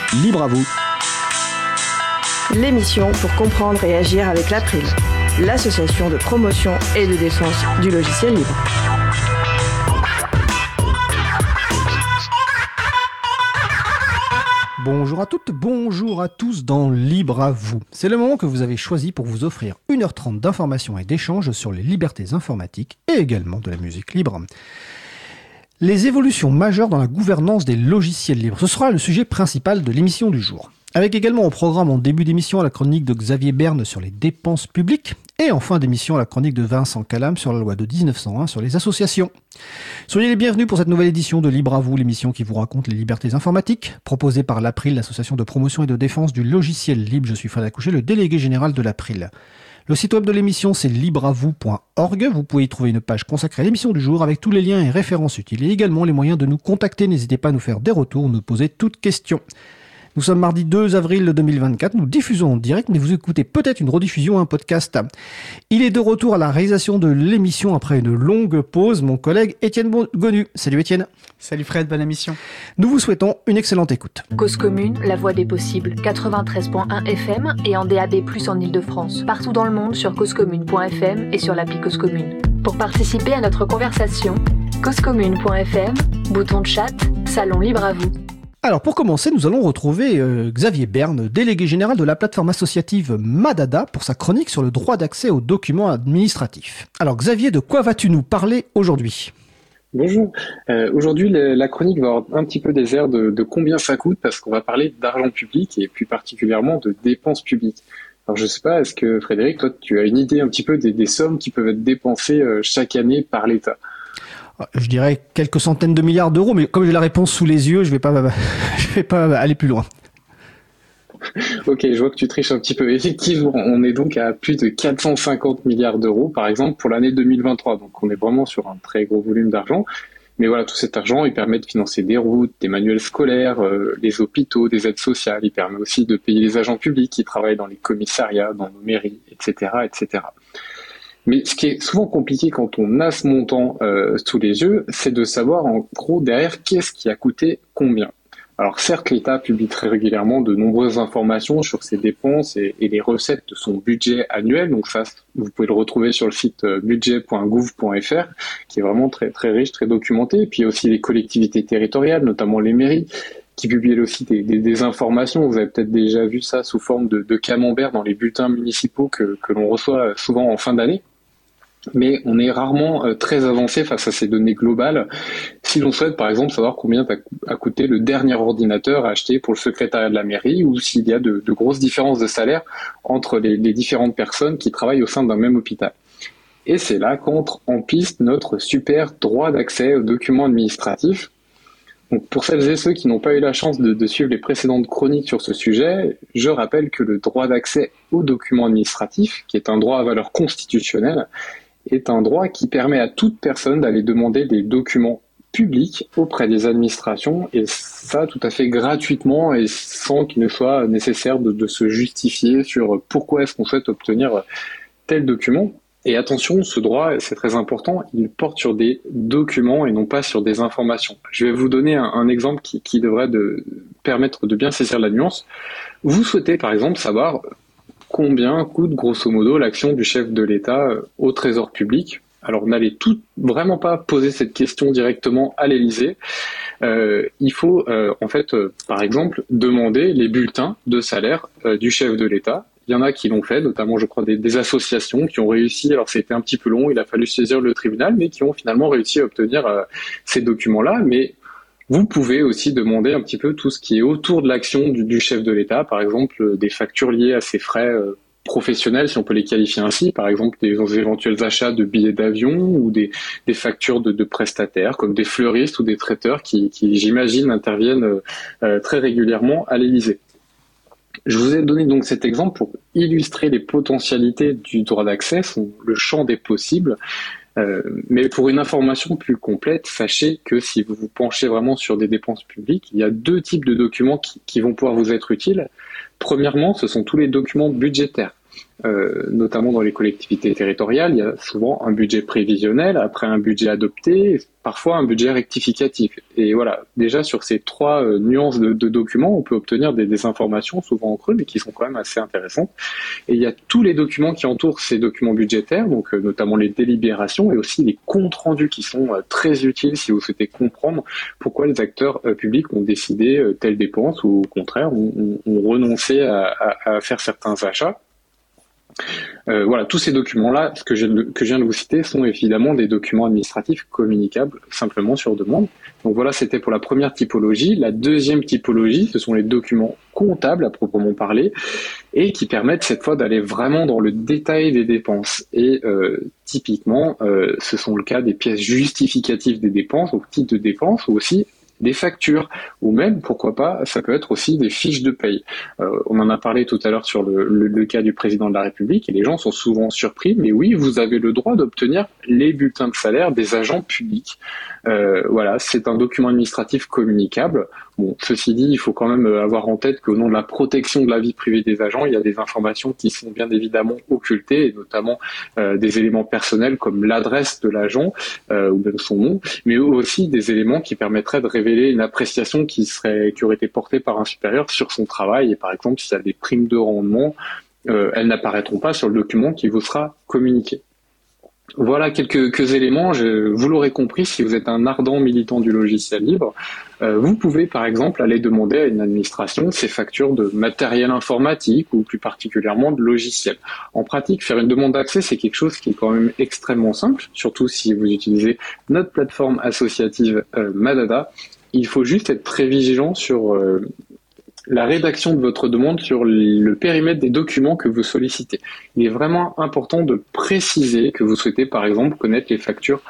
Libre à vous. L'émission pour comprendre et agir avec l'April, l'association de promotion et de défense du logiciel libre. Bonjour à toutes, bonjour à tous dans Libre à vous. C'est le moment que vous avez choisi pour vous offrir 1h30 d'informations et d'échanges sur les libertés informatiques et également de la musique libre. Les évolutions majeures dans la gouvernance des logiciels libres, ce sera le sujet principal de l'émission du jour. Avec également au programme en début d'émission la chronique de Xavier Berne sur les dépenses publiques et en fin d'émission la chronique de Vincent Calam sur la loi de 1901 sur les associations. Soyez les bienvenus pour cette nouvelle édition de Libre à vous, l'émission qui vous raconte les libertés informatiques, proposée par l'April, l'association de promotion et de défense du logiciel libre. Je suis Fred Accouché, le délégué général de l'April. Le site web de l'émission, c'est libreavou.org. Vous pouvez y trouver une page consacrée à l'émission du jour avec tous les liens et références utiles et également les moyens de nous contacter. N'hésitez pas à nous faire des retours ou nous poser toutes questions. Nous sommes mardi 2 avril 2024, nous diffusons en direct, mais vous écoutez peut-être une rediffusion ou un podcast. Il est de retour à la réalisation de l'émission après une longue pause, mon collègue Étienne Gonu. Salut Étienne. Salut Fred, bonne émission. Nous vous souhaitons une excellente écoute. Cause commune, la voix des possibles, 93.1 FM et en DAB+, en Ile-de-France. Partout dans le monde sur causecommune.fm et sur l'appli Cause Commune. Pour participer à notre conversation, causecommune.fm, bouton de chat, salon libre à vous. Alors pour commencer, nous allons retrouver Xavier Berne, délégué général de la plateforme associative Madada, pour sa chronique sur le droit d'accès aux documents administratifs. Alors Xavier, de quoi vas-tu nous parler aujourd'hui ? Bonjour. Aujourd'hui, la chronique va avoir un petit peu des airs de combien ça coûte, parce qu'on va parler d'argent public et plus particulièrement de dépenses publiques. Alors je sais pas, est-ce que Frédéric, toi tu as une idée un petit peu des sommes qui peuvent être dépensées chaque année par l'État ? Je dirais quelques centaines de milliards d'euros, mais comme j'ai la réponse sous les yeux, je vais pas aller plus loin. Ok, je vois que tu triches un petit peu. Effectivement, on est donc à plus de 450 milliards d'euros, par exemple, pour l'année 2023. Donc on est vraiment sur un très gros volume d'argent. Mais voilà, tout cet argent, il permet de financer des routes, des manuels scolaires, les hôpitaux, des aides sociales. Il permet aussi de payer les agents publics qui travaillent dans les commissariats, dans nos mairies, etc., etc. Mais ce qui est souvent compliqué quand on a ce montant sous les yeux, c'est de savoir en gros derrière qu'est-ce qui a coûté combien. Alors certes, l'État publie très régulièrement de nombreuses informations sur ses dépenses et les recettes de son budget annuel. Donc ça, vous pouvez le retrouver sur le site budget.gouv.fr, qui est vraiment très très riche, très documenté. Et puis aussi les collectivités territoriales, notamment les mairies, qui publient aussi des informations. Vous avez peut-être déjà vu ça sous forme de camembert dans les bulletins municipaux que l'on reçoit souvent en fin d'année. Mais on est rarement très avancé face à ces données globales. Si l'on souhaite, par exemple, savoir combien a coûté le dernier ordinateur acheté pour le secrétariat de la mairie, ou s'il y a de grosses différences de salaire entre les différentes personnes qui travaillent au sein d'un même hôpital. Et c'est là qu'entre en piste notre super droit d'accès aux documents administratifs. Donc pour celles et ceux qui n'ont pas eu la chance de suivre les précédentes chroniques sur ce sujet, je rappelle que le droit d'accès aux documents administratifs, qui est un droit à valeur constitutionnelle, est un droit qui permet à toute personne d'aller demander des documents publics auprès des administrations, et ça tout à fait gratuitement et sans qu'il ne soit nécessaire de se justifier sur pourquoi est-ce qu'on souhaite obtenir tel document. Et attention, ce droit, c'est très important, il porte sur des documents et non pas sur des informations. Je vais vous donner un exemple qui devrait permettre de bien saisir la nuance. Vous souhaitez par exemple savoir combien coûte grosso modo l'action du chef de l'État au Trésor public. Alors n'allez vraiment pas poser cette question directement à l'Élysée. Il faut par exemple demander les bulletins de salaire du chef de l'État. Il y en a qui l'ont fait, notamment je crois des associations qui ont réussi, alors c'était un petit peu long, il a fallu saisir le tribunal, mais qui ont finalement réussi à obtenir ces documents-là. Mais vous pouvez aussi demander un petit peu tout ce qui est autour de l'action du chef de l'État, par exemple des factures liées à ses frais professionnels, si on peut les qualifier ainsi, par exemple des éventuels achats de billets d'avion ou des factures de prestataires, comme des fleuristes ou des traiteurs qui j'imagine, interviennent très régulièrement à l'Élysée. Je vous ai donné donc cet exemple pour illustrer les potentialités du droit d'accès, le champ des possibles. Mais pour une information plus complète, sachez que si vous vous penchez vraiment sur des dépenses publiques, il y a deux types de documents qui vont pouvoir vous être utiles. Premièrement, ce sont tous les documents budgétaires. notamment dans les collectivités territoriales, il y a souvent un budget prévisionnel, après un budget adopté, parfois un budget rectificatif. Et voilà, déjà sur ces trois nuances de documents, on peut obtenir des informations souvent en creux, mais qui sont quand même assez intéressantes. Et il y a tous les documents qui entourent ces documents budgétaires, donc notamment les délibérations et aussi les comptes rendus qui sont très utiles si vous souhaitez comprendre pourquoi les acteurs publics ont décidé telle dépense ou au contraire ont renoncé à faire certains achats. Voilà, tous ces documents-là, ce que je viens de vous citer, sont évidemment des documents administratifs communicables simplement sur demande. Donc voilà, c'était pour la première typologie. La deuxième typologie, ce sont les documents comptables à proprement parler et qui permettent cette fois d'aller vraiment dans le détail des dépenses. Et typiquement, ce sont le cas des pièces justificatives des dépenses, au titre de dépenses, ou aussi des factures, ou même, pourquoi pas, ça peut être aussi des fiches de paye. On en a parlé tout à l'heure sur le cas du président de la République, et les gens sont souvent surpris, mais oui, vous avez le droit d'obtenir les bulletins de salaire des agents publics. Voilà, c'est un document administratif communicable. Bon, ceci dit, il faut quand même avoir en tête qu'au nom de la protection de la vie privée des agents, il y a des informations qui sont bien évidemment occultées, et notamment des éléments personnels comme l'adresse de l'agent ou même son nom, mais aussi des éléments qui permettraient de révéler une appréciation qui aurait été portée par un supérieur sur son travail. Et par exemple, s'il y a des primes de rendement, elles n'apparaîtront pas sur le document qui vous sera communiqué. Voilà quelques éléments. Vous l'aurez compris, si vous êtes un ardent militant du logiciel libre, vous pouvez par exemple aller demander à une administration ses factures de matériel informatique ou plus particulièrement de logiciels. En pratique, faire une demande d'accès, c'est quelque chose qui est quand même extrêmement simple, surtout si vous utilisez notre plateforme associative Madada. Il faut juste être très vigilant sur la rédaction de votre demande, sur le périmètre des documents que vous sollicitez. Il est vraiment important de préciser que vous souhaitez par exemple connaître les factures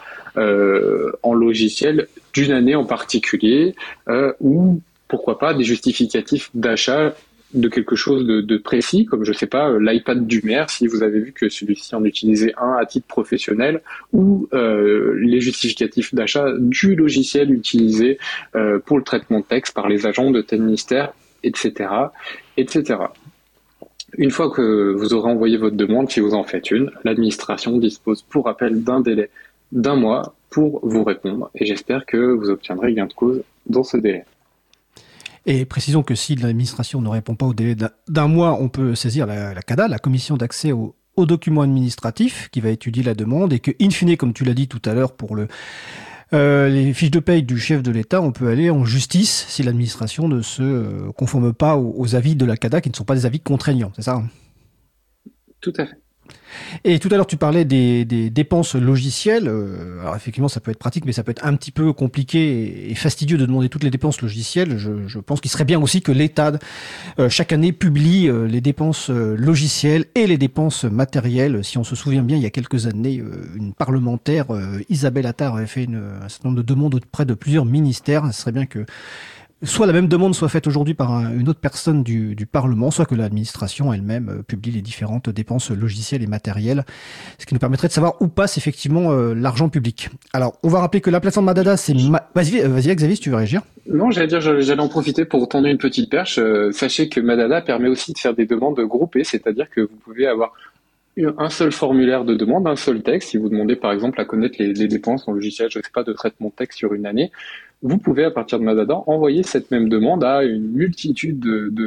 en logiciel d'une année en particulier ou pourquoi pas des justificatifs d'achat de quelque chose de précis, comme je sais pas, l'iPad du maire, si vous avez vu que celui-ci en utilisait un à titre professionnel, ou les justificatifs d'achat du logiciel utilisé pour le traitement de texte par les agents de tel ministère, etc., etc. Une fois que vous aurez envoyé votre demande, si vous en faites une, l'administration dispose pour rappel d'un délai d'1 mois pour vous répondre, et j'espère que vous obtiendrez gain de cause dans ce délai. Et précisons que si l'administration ne répond pas au délai d'1 mois, on peut saisir la CADA, la commission d'accès aux documents administratifs, qui va étudier la demande, et que, in fine, comme tu l'as dit tout à l'heure, pour les fiches de paye du chef de l'État, on peut aller en justice si l'administration ne se conforme pas aux avis de la CADA, qui ne sont pas des avis contraignants, c'est ça ? Tout à fait. Et tout à l'heure, tu parlais des dépenses logicielles. Alors effectivement, ça peut être pratique, mais ça peut être un petit peu compliqué et fastidieux de demander toutes les dépenses logicielles. Je pense qu'il serait bien aussi que l'État, chaque année, publie les dépenses logicielles et les dépenses matérielles. Si on se souvient bien, il y a quelques années, une parlementaire, Isabelle Attard, avait fait un certain nombre de demandes auprès de plusieurs ministères. Ce serait bien que soit la même demande soit faite aujourd'hui par une autre personne du Parlement, soit que l'administration elle-même publie les différentes dépenses logicielles et matérielles, ce qui nous permettrait de savoir où passe effectivement l'argent public. Alors, on va rappeler que la plateforme Madada, c'est... Vas-y Xavier, si tu veux réagir. Non, j'allais en profiter pour tendre une petite perche. Sachez que Madada permet aussi de faire des demandes groupées, c'est-à-dire que vous pouvez avoir un seul formulaire de demande, un seul texte. Si vous demandez par exemple à connaître les dépenses en logiciel, je ne sais pas, de traitement de texte sur une année, vous pouvez à partir de Madada envoyer cette même demande à une multitude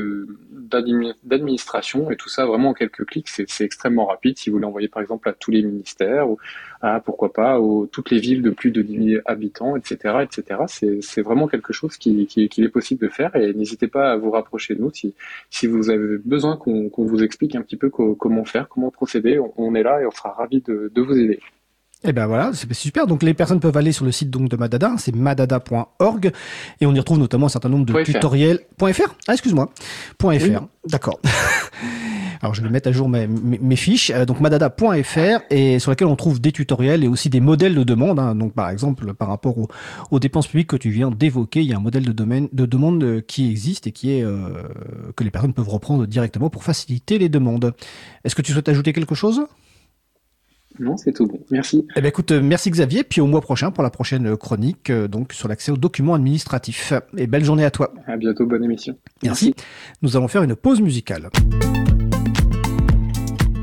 d'administrations, et tout ça vraiment en quelques clics. C'est extrêmement rapide. Si vous l'envoyez par exemple à tous les ministères ou à pourquoi pas toutes les villes de plus de 10 000 habitants, etc., etc. C'est vraiment quelque chose qu'il est possible de faire, et n'hésitez pas à vous rapprocher de nous si vous avez besoin qu'on vous explique un petit peu comment faire, comment procéder. On est là et on sera ravis de vous aider. Eh ben voilà, c'est super. Donc les personnes peuvent aller sur le site donc de Madada, c'est madada.org, et on y retrouve notamment un certain nombre de tutoriels. .fr ? Ah, excuse-moi. .fr, oui. D'accord. Alors je vais mettre à jour mes fiches. Donc madada.fr, et sur laquelle on trouve des tutoriels et aussi des modèles de demande. Donc par exemple, par rapport aux dépenses publiques que tu viens d'évoquer, il y a un modèle de demande qui existe et qui est que les personnes peuvent reprendre directement pour faciliter les demandes. Est-ce que tu souhaites ajouter quelque chose ? Non, c'est tout bon. Merci. Eh ben écoute, merci Xavier, puis au mois prochain pour la prochaine chronique donc sur l'accès aux documents administratifs. Et belle journée à toi. À bientôt, bonne émission. Merci. Nous allons faire une pause musicale.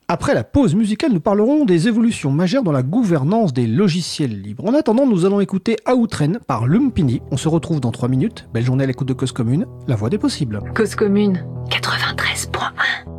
Après la pause musicale, nous parlerons des évolutions majeures dans la gouvernance des logiciels libres. En attendant, nous allons écouter Outrun par Lumpini. On se retrouve dans 3 minutes. Belle journée à l'écoute de Cause Commune, la voix des possibles. Cause Commune 93.1.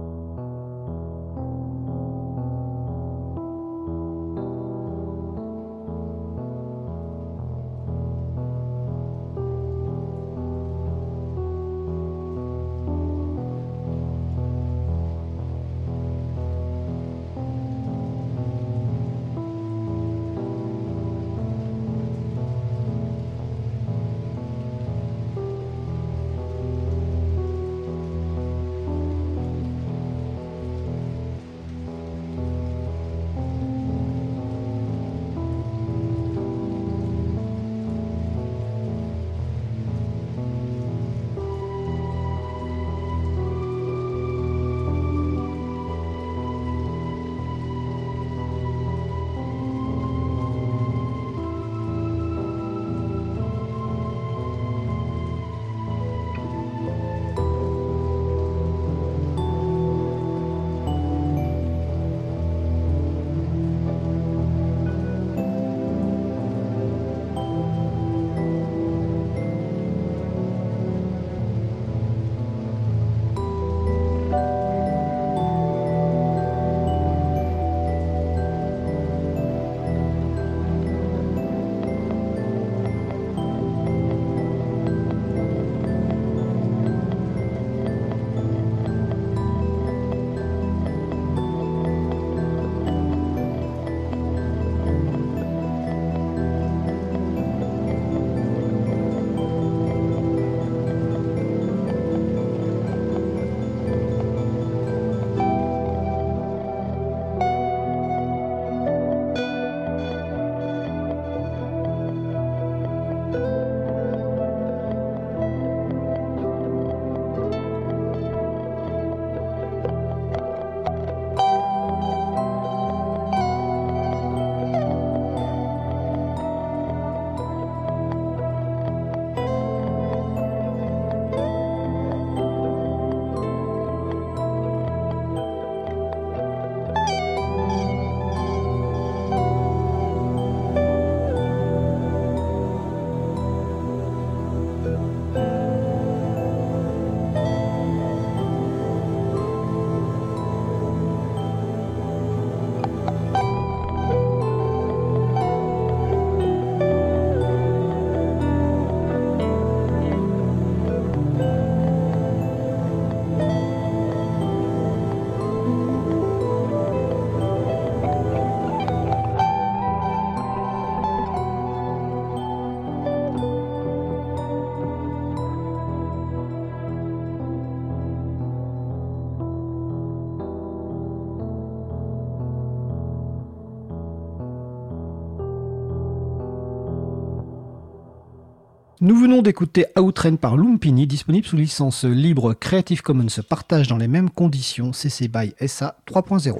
Nous venons d'écouter Outrun par Lumpini, disponible sous licence libre Creative Commons partage dans les mêmes conditions CC BY SA 3.0.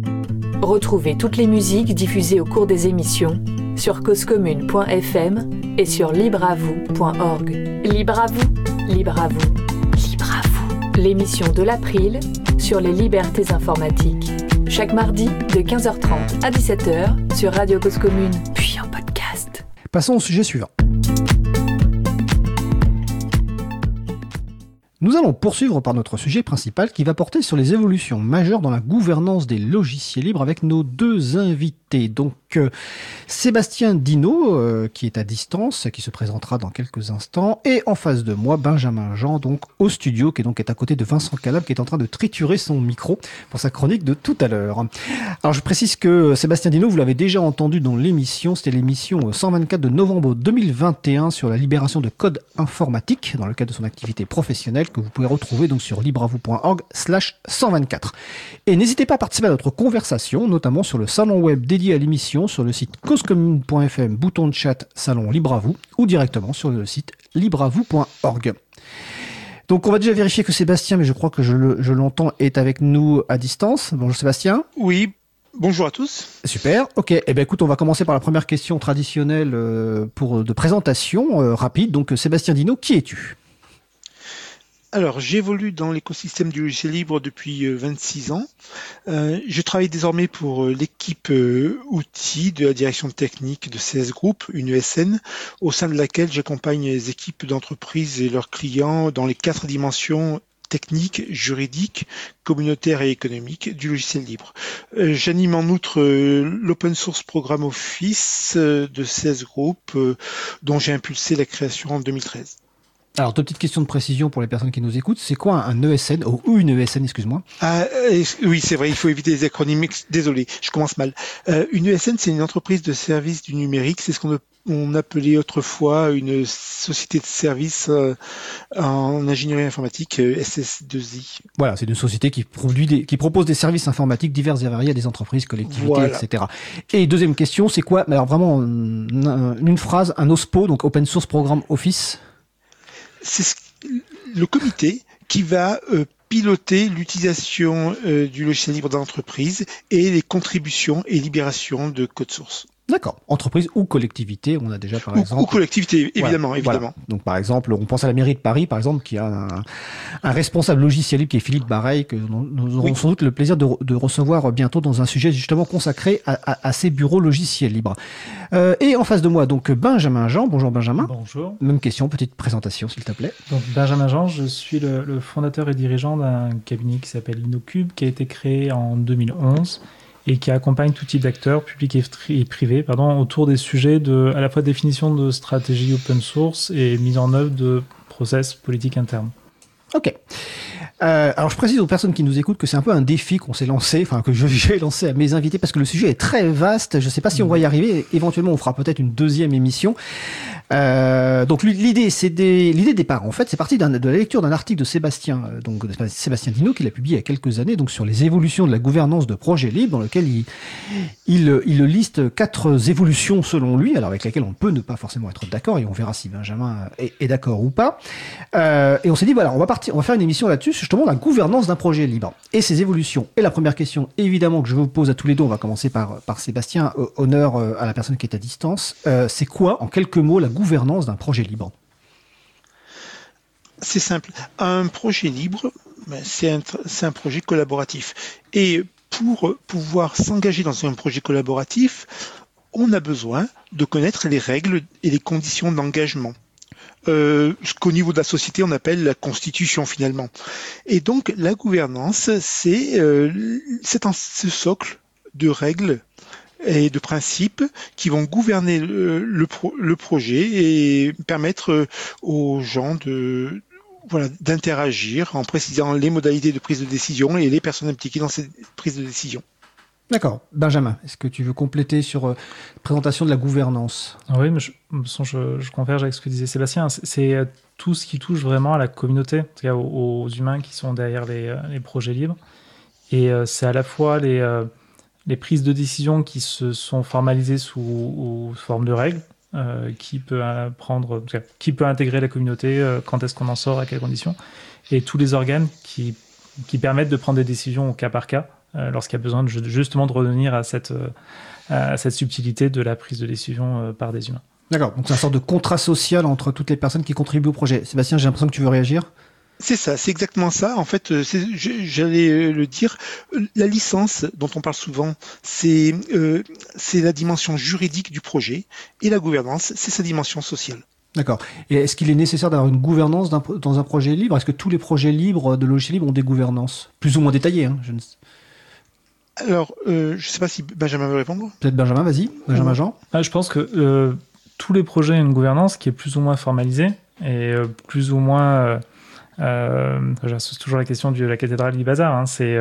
Retrouvez toutes les musiques diffusées au cours des émissions sur causecommune.fm et sur libreavou.org. Libre à vous, libre à vous, libre à vous. L'émission de l'April sur les libertés informatiques. Chaque mardi de 15h30 à 17h sur Radio Cause Commune, puis en podcast. Passons au sujet suivant. Nous allons poursuivre par notre sujet principal qui va porter sur les évolutions majeures dans la gouvernance des logiciels libres avec nos deux invités. Donc Sébastien Dino qui est à distance, qui se présentera dans quelques instants, et en face de moi Benjamin Jean, donc au studio, qui est à côté de Vincent Calab, qui est en train de triturer son micro pour sa chronique de tout à l'heure. Alors je précise que Sébastien Dino, vous l'avez déjà entendu dans l'émission, c'était l'émission 124 de novembre 2021 sur la libération de code informatique dans le cadre de son activité professionnelle, que vous pouvez retrouver donc sur libreavou.org/124. Et n'hésitez pas à participer à notre conversation, notamment sur le salon web dédié à l'émission, sur le site causecommune.fm, bouton de chat salon Libravou, ou directement sur le site libravou.org. Donc on va déjà vérifier que Sébastien, mais je crois que je l'entends, est avec nous à distance. Bonjour Sébastien. Oui, bonjour à tous. Super, ok. Eh ben écoute, on va commencer par la première question traditionnelle de présentation rapide. Donc Sébastien Dino, qui es-tu ? Alors, j'évolue dans l'écosystème du logiciel libre depuis 26 ans. Je travaille désormais pour l'équipe outils de la direction technique de CS Group, une ESN, au sein de laquelle j'accompagne les équipes d'entreprises et leurs clients dans les 4 dimensions techniques, juridiques, communautaires et économiques du logiciel libre. J'anime en outre l'open source programme Office de CS Group, dont j'ai impulsé la création en 2013. Alors, deux petites questions de précision pour les personnes qui nous écoutent. C'est quoi un ESN, ou une ESN, excuse-moi? Oui, c'est vrai, il faut éviter les acronymes. Désolé, je commence mal. Une ESN, c'est une entreprise de services du numérique. C'est ce qu'on appelait autrefois une société de services en ingénierie informatique, SS2I. Voilà, c'est une société qui propose des services informatiques divers et variés à des entreprises, collectivités, Voilà. etc. Et deuxième question, c'est quoi? Alors vraiment, une phrase, un OSPO, donc Open Source Programme Office. C'est le comité qui va piloter l'utilisation du logiciel libre dans l'entreprise et les contributions et libérations de code source. D'accord. Entreprise ou collectivité, on a déjà par exemple. Ou collectivité, évidemment, Voilà, évidemment. voilà. Donc par exemple, on pense à la mairie de Paris, par exemple, qui a un responsable logiciel libre qui est Philippe Bareil, que nous aurons sans doute le plaisir de recevoir bientôt dans un sujet justement consacré à ces bureaux logiciels libres. Et en face de moi, donc Benjamin Jean. Bonjour Benjamin. Bonjour. Même question, petite présentation s'il te plaît. Donc Benjamin Jean, je suis le fondateur et dirigeant d'un cabinet qui s'appelle InnoCube, qui a été créé en 2011 et qui accompagne tout type d'acteurs, publics et privés, autour des sujets de à la fois définition de stratégie open source et mise en œuvre de process politiques internes. Ok. Alors je précise aux personnes qui nous écoutent que c'est un peu un défi qu'on s'est lancé, enfin que j'ai lancé à mes invités parce que le sujet est très vaste. Je ne sais pas si on va y arriver. Éventuellement, on fera peut-être une deuxième émission. Donc l'idée de départ, en fait, c'est parti de la lecture d'un article de Sébastien Dino qu'il a publié il y a quelques années, donc sur les évolutions de la gouvernance de projets libres, dans lequel il liste 4 évolutions selon lui, alors avec lesquelles on peut ne pas forcément être d'accord, et on verra si Benjamin est d'accord ou pas. Et on s'est dit voilà, on va faire une émission là-dessus, justement la gouvernance d'un projet libre et ses évolutions. Et la première question, évidemment, que je vous pose à tous les deux, on va commencer par Sébastien, honneur à la personne qui est à distance. C'est quoi, en quelques mots, la gouvernance d'un projet libre? C'est simple. Un projet libre, c'est un projet collaboratif. Et pour pouvoir s'engager dans un projet collaboratif, on a besoin de connaître les règles et les conditions d'engagement. Ce qu'au niveau de la société, on appelle la constitution finalement. Et donc, la gouvernance, c'est ce socle de règles et de principes qui vont gouverner le projet et permettre aux gens d'interagir en précisant les modalités de prise de décision et les personnes impliquées dans cette prise de décision. D'accord. Benjamin, est-ce que tu veux compléter sur la présentation de la gouvernance? Oui, mais je converge avec ce que disait Sébastien. C'est tout ce qui touche vraiment à la communauté, en tout cas aux humains qui sont derrière les projets libres. Et c'est à la fois les prises de décision qui se sont formalisées sous forme de règles, qui peut intégrer la communauté, quand est-ce qu'on en sort, à quelles conditions, et tous les organes qui permettent de prendre des décisions au cas par cas, lorsqu'il y a besoin justement de revenir à cette subtilité de la prise de décision par des humains. D'accord, donc c'est une sorte de contrat social entre toutes les personnes qui contribuent au projet. Sébastien, j'ai l'impression que tu veux réagir? C'est ça, c'est exactement ça. En fait, j'allais le dire, la licence dont on parle souvent, c'est la dimension juridique du projet, et la gouvernance, c'est sa dimension sociale. D'accord. Et est-ce qu'il est nécessaire d'avoir une gouvernance dans un projet libre? Est-ce que tous les projets libres de logiciels libres ont des gouvernances plus ou moins détaillées, hein? Alors, je ne sais pas si Benjamin veut répondre. Peut-être Benjamin, vas-y. Benjamin Jean. Je pense que tous les projets ont une gouvernance qui est plus ou moins formalisée et plus ou moins... c'est toujours la question de la cathédrale du bazar, hein. C'est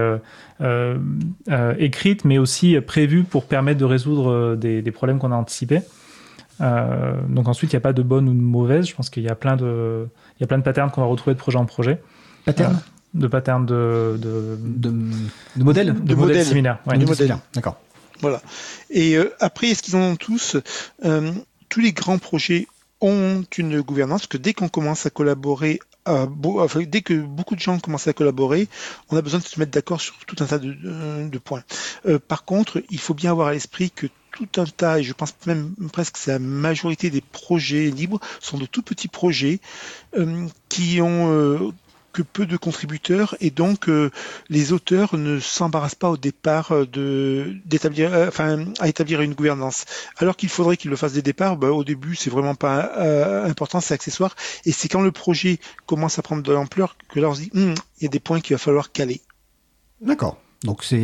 écrite mais aussi prévue pour permettre de résoudre des problèmes qu'on a anticipés. Donc ensuite il n'y a pas de bonne ou de mauvaise. Je pense qu'il y a plein de patterns qu'on va retrouver de projet en projet. Patterns de patterns de modèles similaires. Ouais, de modèles. D'accord. Voilà. Et après, est-ce qu'ils en ont tous? Tous les grands projets ont une gouvernance, que dès qu'on commence à collaborer, dès que beaucoup de gens commencent à collaborer, on a besoin de se mettre d'accord sur tout un tas de points. Par contre, il faut bien avoir à l'esprit que tout un tas, et je pense même presque que c'est la majorité des projets libres, sont de tout petits projets qui ont que peu de contributeurs et donc les auteurs ne s'embarrassent pas au départ à établir une gouvernance. Alors qu'il faudrait qu'ils le fassent dès le départ, au début c'est vraiment pas important, c'est accessoire et c'est quand le projet commence à prendre de l'ampleur que là on se dit il y a des points qu'il va falloir caler. D'accord. Donc ça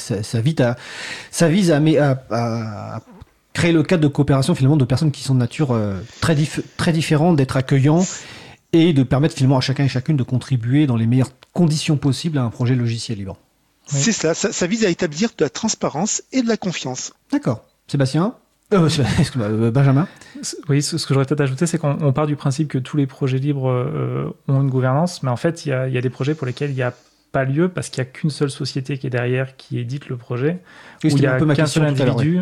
vise à créer le cadre de coopération finalement de personnes qui sont de nature très différente, d'être accueillants et de permettre finalement à chacun et chacune de contribuer dans les meilleures conditions possibles à un projet logiciel libre. Oui. C'est ça vise à établir de la transparence et de la confiance. D'accord. Sébastien ? Benjamin ? Oui, ce que j'aurais peut-être ajouté, c'est qu'on part du principe que tous les projets libres ont une gouvernance, mais en fait, il y a des projets pour lesquels il n'y a pas lieu parce qu'il n'y a qu'une seule société qui est derrière, qui édite le projet, où il n'y a qu'un seul individu.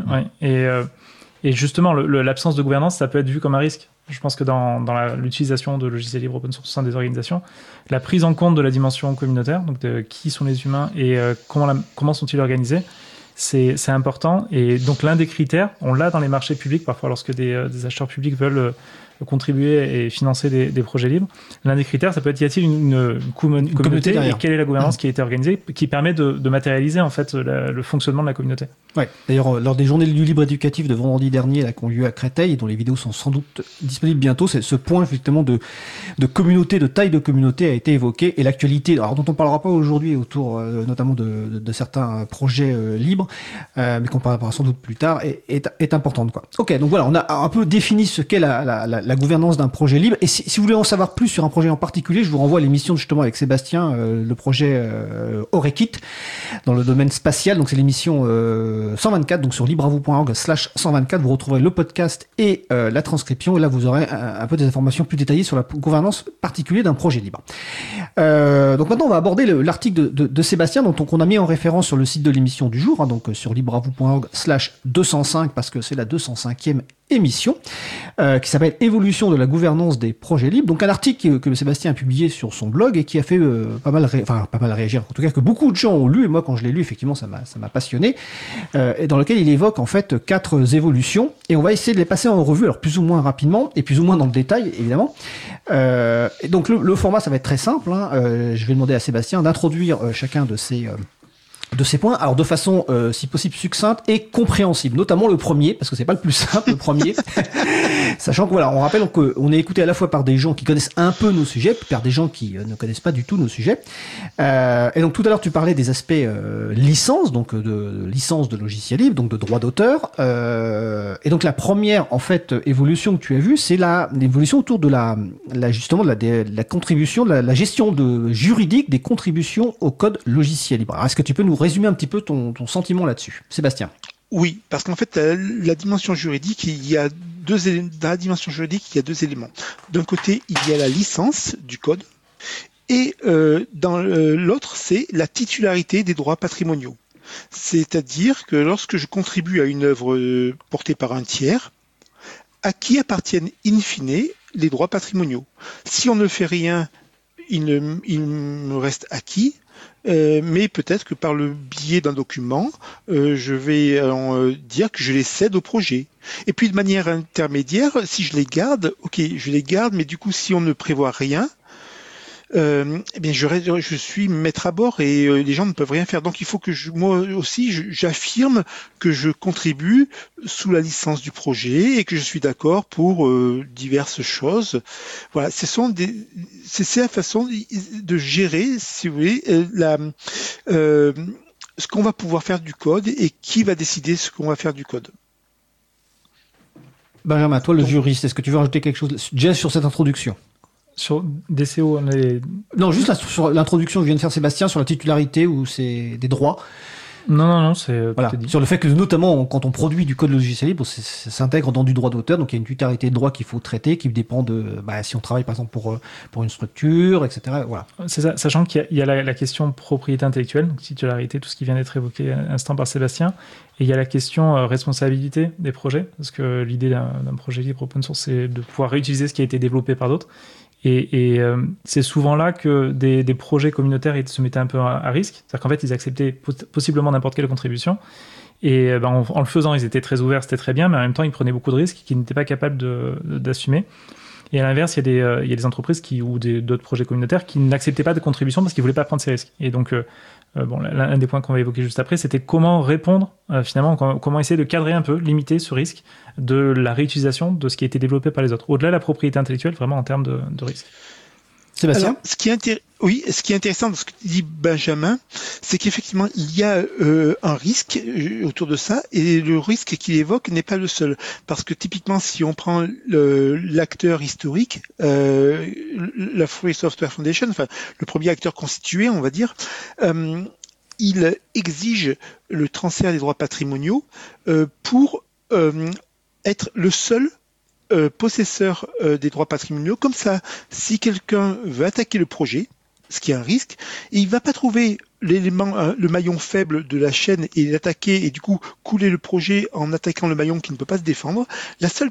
Et justement, l'absence de gouvernance, ça peut être vu comme un risque. Je pense que dans l'utilisation de logiciels libres open source au sein des organisations, la prise en compte de la dimension communautaire, donc de qui sont les humains et comment sont-ils organisés, c'est important. Et donc l'un des critères, on l'a dans les marchés publics, parfois lorsque des acheteurs publics veulent contribuer et financer des projets libres. L'un des critères, ça peut être, y a-t-il une communauté et quelle est la gouvernance qui a été organisée, qui permet de matérialiser en fait le fonctionnement de la communauté. Ouais. D'ailleurs, lors des journées du libre éducatif de vendredi dernier, qui ont lieu à Créteil, dont les vidéos sont sans doute disponibles bientôt, ce point effectivement de communauté, de taille de communauté a été évoqué, et l'actualité, alors dont on parlera pas aujourd'hui autour notamment de certains projets libres, mais qu'on parlera sans doute plus tard, est importante, quoi. Ok, donc voilà, on a un peu défini ce qu'est la gouvernance d'un projet libre, et si vous voulez en savoir plus sur un projet en particulier, je vous renvoie à l'émission justement avec Sébastien, le projet Orekit, dans le domaine spatial, donc c'est l'émission 124, donc sur libravou.org/124, vous retrouverez le podcast et la transcription, et là vous aurez un peu des informations plus détaillées sur la gouvernance particulière d'un projet libre. Donc maintenant on va aborder l'article de Sébastien, dont on a mis en référence sur le site de l'émission du jour, donc sur libravou.org/205, parce que c'est la 205e émission, qui s'appelle Évolution de la gouvernance des projets libres. Donc un article que Sébastien a publié sur son blog et qui a fait pas mal réagir, en tout cas que beaucoup de gens ont lu, et moi quand je l'ai lu effectivement ça m'a passionné, et dans lequel il évoque en fait 4 évolutions, et on va essayer de les passer en revue, alors plus ou moins rapidement et plus ou moins dans le détail évidemment. Et donc le format ça va être très simple, je vais demander à Sébastien d'introduire chacun de ces points, alors de façon si possible succincte et compréhensible, notamment le premier, parce que c'est pas le plus simple, le premier. Sachant que voilà, on rappelle qu'on est écouté à la fois par des gens qui connaissent un peu nos sujets, par des gens qui ne connaissent pas du tout nos sujets. Et donc tout à l'heure tu parlais des aspects licence, donc de licence de logiciel libre, donc de droit d'auteur. Et donc la première en fait évolution que tu as vue, c'est l'évolution autour de justement de la contribution, de la gestion juridique des contributions au code logiciel libre. Alors, est-ce que tu peux nous résumer un petit peu ton sentiment là-dessus, Sébastien? Oui, parce qu'en fait, la dimension juridique, dans la dimension juridique, il y a 2 éléments. D'un côté, il y a la licence du code, et dans l'autre, c'est la titularité des droits patrimoniaux. C'est-à-dire que lorsque je contribue à une œuvre portée par un tiers, à qui appartiennent in fine les droits patrimoniaux. Si on ne fait rien, il me reste acquis. Mais peut-être que par le biais d'un document, je vais dire que je les cède au projet. Et puis de manière intermédiaire, si je les garde, je les garde, mais du coup, si on ne prévoit rien, eh bien, je suis maître à bord et les gens ne peuvent rien faire. Donc, il faut que moi aussi, j'affirme que je contribue sous la licence du projet et que je suis d'accord pour diverses choses. Voilà, c'est la façon de gérer, si vous voulez, ce qu'on va pouvoir faire du code et qui va décider ce qu'on va faire du code. Benjamin, toi le juriste, est-ce que tu veux rajouter quelque chose déjà sur cette introduction? Sur DCO, Non, juste là, sur l'introduction que vient de faire Sébastien sur la titularité ou c'est des droits. Non, c'est voilà. Sur le fait que notamment quand on produit du code logiciel libre, ça s'intègre dans du droit d'auteur, donc il y a une titularité de droit qu'il faut traiter, qui dépend de si on travaille par exemple pour une structure, etc. Voilà. C'est ça, sachant qu'il y a la question propriété intellectuelle, donc titularité, tout ce qui vient d'être évoqué à l'instant par Sébastien, et il y a la question responsabilité des projets, parce que l'idée d'un projet libre open source, c'est de pouvoir réutiliser ce qui a été développé par d'autres. Et c'est souvent là que des projets communautaires se mettaient un peu à risque. C'est-à-dire qu'en fait, ils acceptaient possiblement n'importe quelle contribution. Et en le faisant, ils étaient très ouverts, c'était très bien, mais en même temps, ils prenaient beaucoup de risques qu'ils n'étaient pas capables d'assumer. Et à l'inverse, il y a des entreprises d'autres projets communautaires qui n'acceptaient pas de contribution parce qu'ils voulaient pas prendre ces risques. Et donc, l'un des points qu'on va évoquer juste après, c'était comment répondre, finalement, comment essayer de cadrer un peu, limiter ce risque de la réutilisation de ce qui a été développé par les autres. Au-delà de la propriété intellectuelle, vraiment en termes de risque. Sébastien ? Alors, ce qui est intéressant dans ce que dit Benjamin, c'est qu'effectivement, il y a un risque autour de ça, et le risque qu'il évoque n'est pas le seul. Parce que typiquement, si on prend l'acteur historique, la Free Software Foundation, enfin le premier acteur constitué, on va dire, il exige le transfert des droits patrimoniaux pour être le seul possesseur des droits patrimoniaux. Comme ça, si quelqu'un veut attaquer le projet, ce qui est un risque, il va pas trouver le maillon faible de la chaîne et l'attaquer et du coup couler le projet en attaquant le maillon qui ne peut pas se défendre. La seule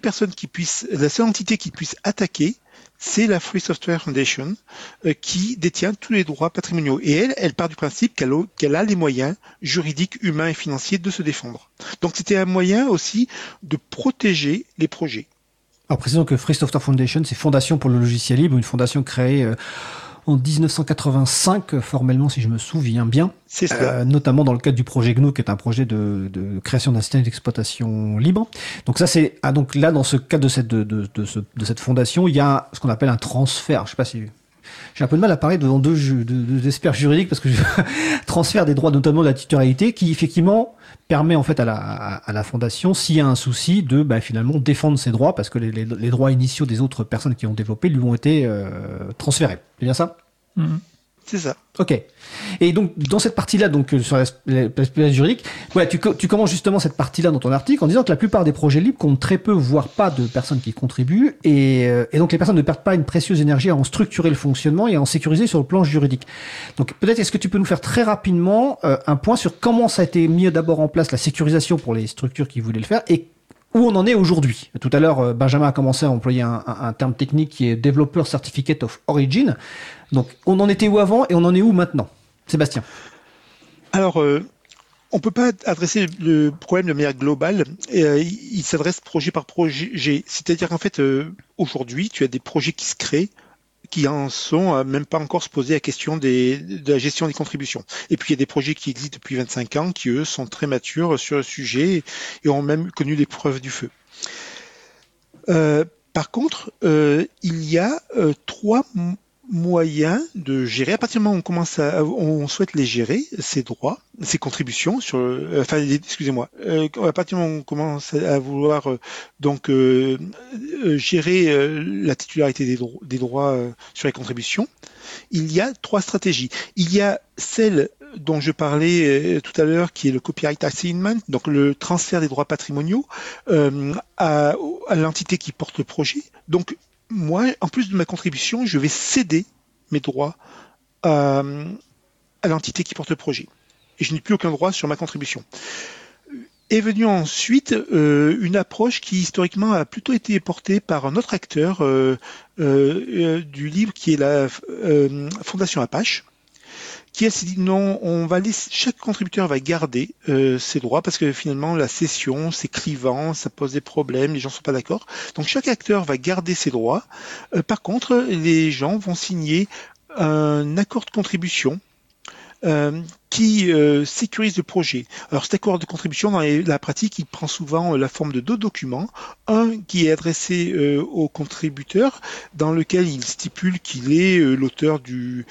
entité qui puisse attaquer, c'est la Free Software Foundation qui détient tous les droits patrimoniaux. Et elle part du principe qu'elle a les moyens juridiques, humains et financiers de se défendre. Donc c'était un moyen aussi de protéger les projets. Alors précisons que Free Software Foundation, c'est Fondation pour le logiciel libre, une fondation créée en 1985, formellement si je me souviens bien. C'est cela. Notamment dans le cadre du projet GNU, qui est un projet de création d'un système d'exploitation libre. Donc ça c'est donc là dans ce cadre de cette fondation, il y a ce qu'on appelle un transfert. Je sais pas si j'ai un peu de mal à parler devant deux experts juridiques parce que transfert des droits, notamment de la titularisation, qui effectivement permet en fait à la fondation, s'il y a un souci, de finalement défendre ses droits parce que les droits initiaux des autres personnes qui ont développé lui ont été transférés. C'est bien ça ? Mm-hmm. C'est ça. Ok. Et donc dans cette partie-là, donc sur l'aspect juridique, ouais, tu commences justement cette partie-là dans ton article en disant que la plupart des projets libres comptent très peu, voire pas de personnes qui contribuent, et donc les personnes ne perdent pas une précieuse énergie à en structurer le fonctionnement et à en sécuriser sur le plan juridique. Donc peut-être est-ce que tu peux nous faire très rapidement un point sur comment ça a été mis d'abord en place la sécurisation pour les structures qui voulaient le faire et où on en est aujourd'hui. Tout à l'heure, Benjamin a commencé à employer un terme technique qui est Developer Certificate of Origin. Donc, on en était où avant et on en est où maintenant ? Sébastien. Alors, on peut pas adresser le problème de manière globale. Il s'adresse projet par projet. C'est-à-dire qu'en fait, aujourd'hui, tu as des projets qui se créent, qui en sont même pas encore se poser la question de la gestion des contributions. Et puis il y a des projets qui existent depuis 25 ans, qui eux sont très matures sur le sujet et ont même connu l'épreuve du feu. Par contre, il y a trois moyens de gérer. À partir du moment où on souhaite les gérer, ces droits, ces contributions à partir du moment où on commence à vouloir gérer la titularité des droits sur les contributions, il y a trois stratégies. Il y a celle dont je parlais tout à l'heure, qui est le copyright assignment, donc le transfert des droits patrimoniaux à l'entité qui porte le projet. Donc moi, en plus de ma contribution, je vais céder mes droits à l'entité qui porte le projet. Et je n'ai plus aucun droit sur ma contribution. Est venue ensuite une approche qui historiquement a plutôt été portée par un autre acteur du livre, qui est la Fondation Apache, qui s'est dit non, chaque contributeur va garder ses droits parce que finalement la cession c'est clivant, ça pose des problèmes, les gens sont pas d'accord. Donc chaque acteur va garder ses droits. Par contre, les gens vont signer un accord de contribution qui sécurise le projet. Alors cet accord de contribution dans la pratique, il prend souvent la forme de deux documents. Un qui est adressé au contributeur, dans lequel il stipule qu'il est l'auteur de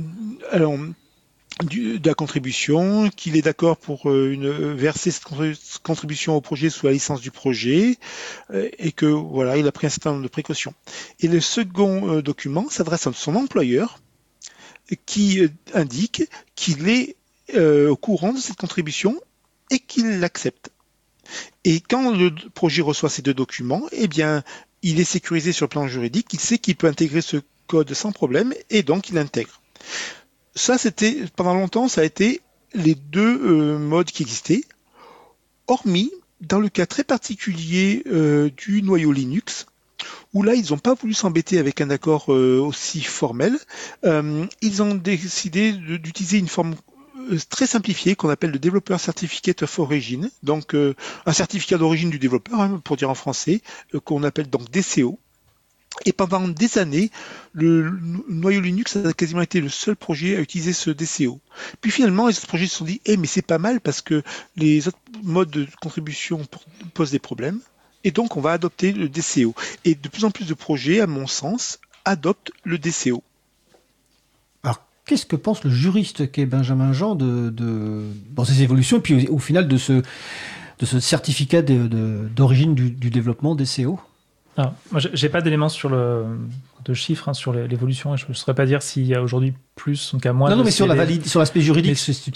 la contribution, qu'il est d'accord pour verser cette contribution au projet sous la licence du projet, et que voilà, il a pris un certain nombre de précautions. Et le second document s'adresse à son employeur, qui indique qu'il est au courant de cette contribution et qu'il l'accepte. Et quand le projet reçoit ces deux documents, eh bien, il est sécurisé sur le plan juridique, il sait qu'il peut intégrer ce code sans problème, et donc il l'intègre. Ça, pendant longtemps, ça a été les deux modes qui existaient, hormis dans le cas très particulier du noyau Linux, où là, ils n'ont pas voulu s'embêter avec un accord aussi formel. Ils ont décidé d'utiliser une forme très simplifiée qu'on appelle le Developer Certificate of Origin, donc un certificat d'origine du développeur, pour dire en français, qu'on appelle donc DCO. Et pendant des années, le noyau Linux a quasiment été le seul projet à utiliser ce DCO. Puis finalement, les autres projets se sont dit mais c'est pas mal parce que les autres modes de contribution posent des problèmes. Et donc, on va adopter le DCO. Et de plus en plus de projets, à mon sens, adoptent le DCO. Alors, qu'est-ce que pense le juriste qu'est Benjamin Jean de ces évolutions, et puis au final de ce certificat d'origine du développement DCO? Alors, moi, j'ai pas d'éléments de chiffres sur l'évolution, et je ne saurais pas dire s'il y a aujourd'hui plus, donc à moins. Non, mais sur l'aspect juridique.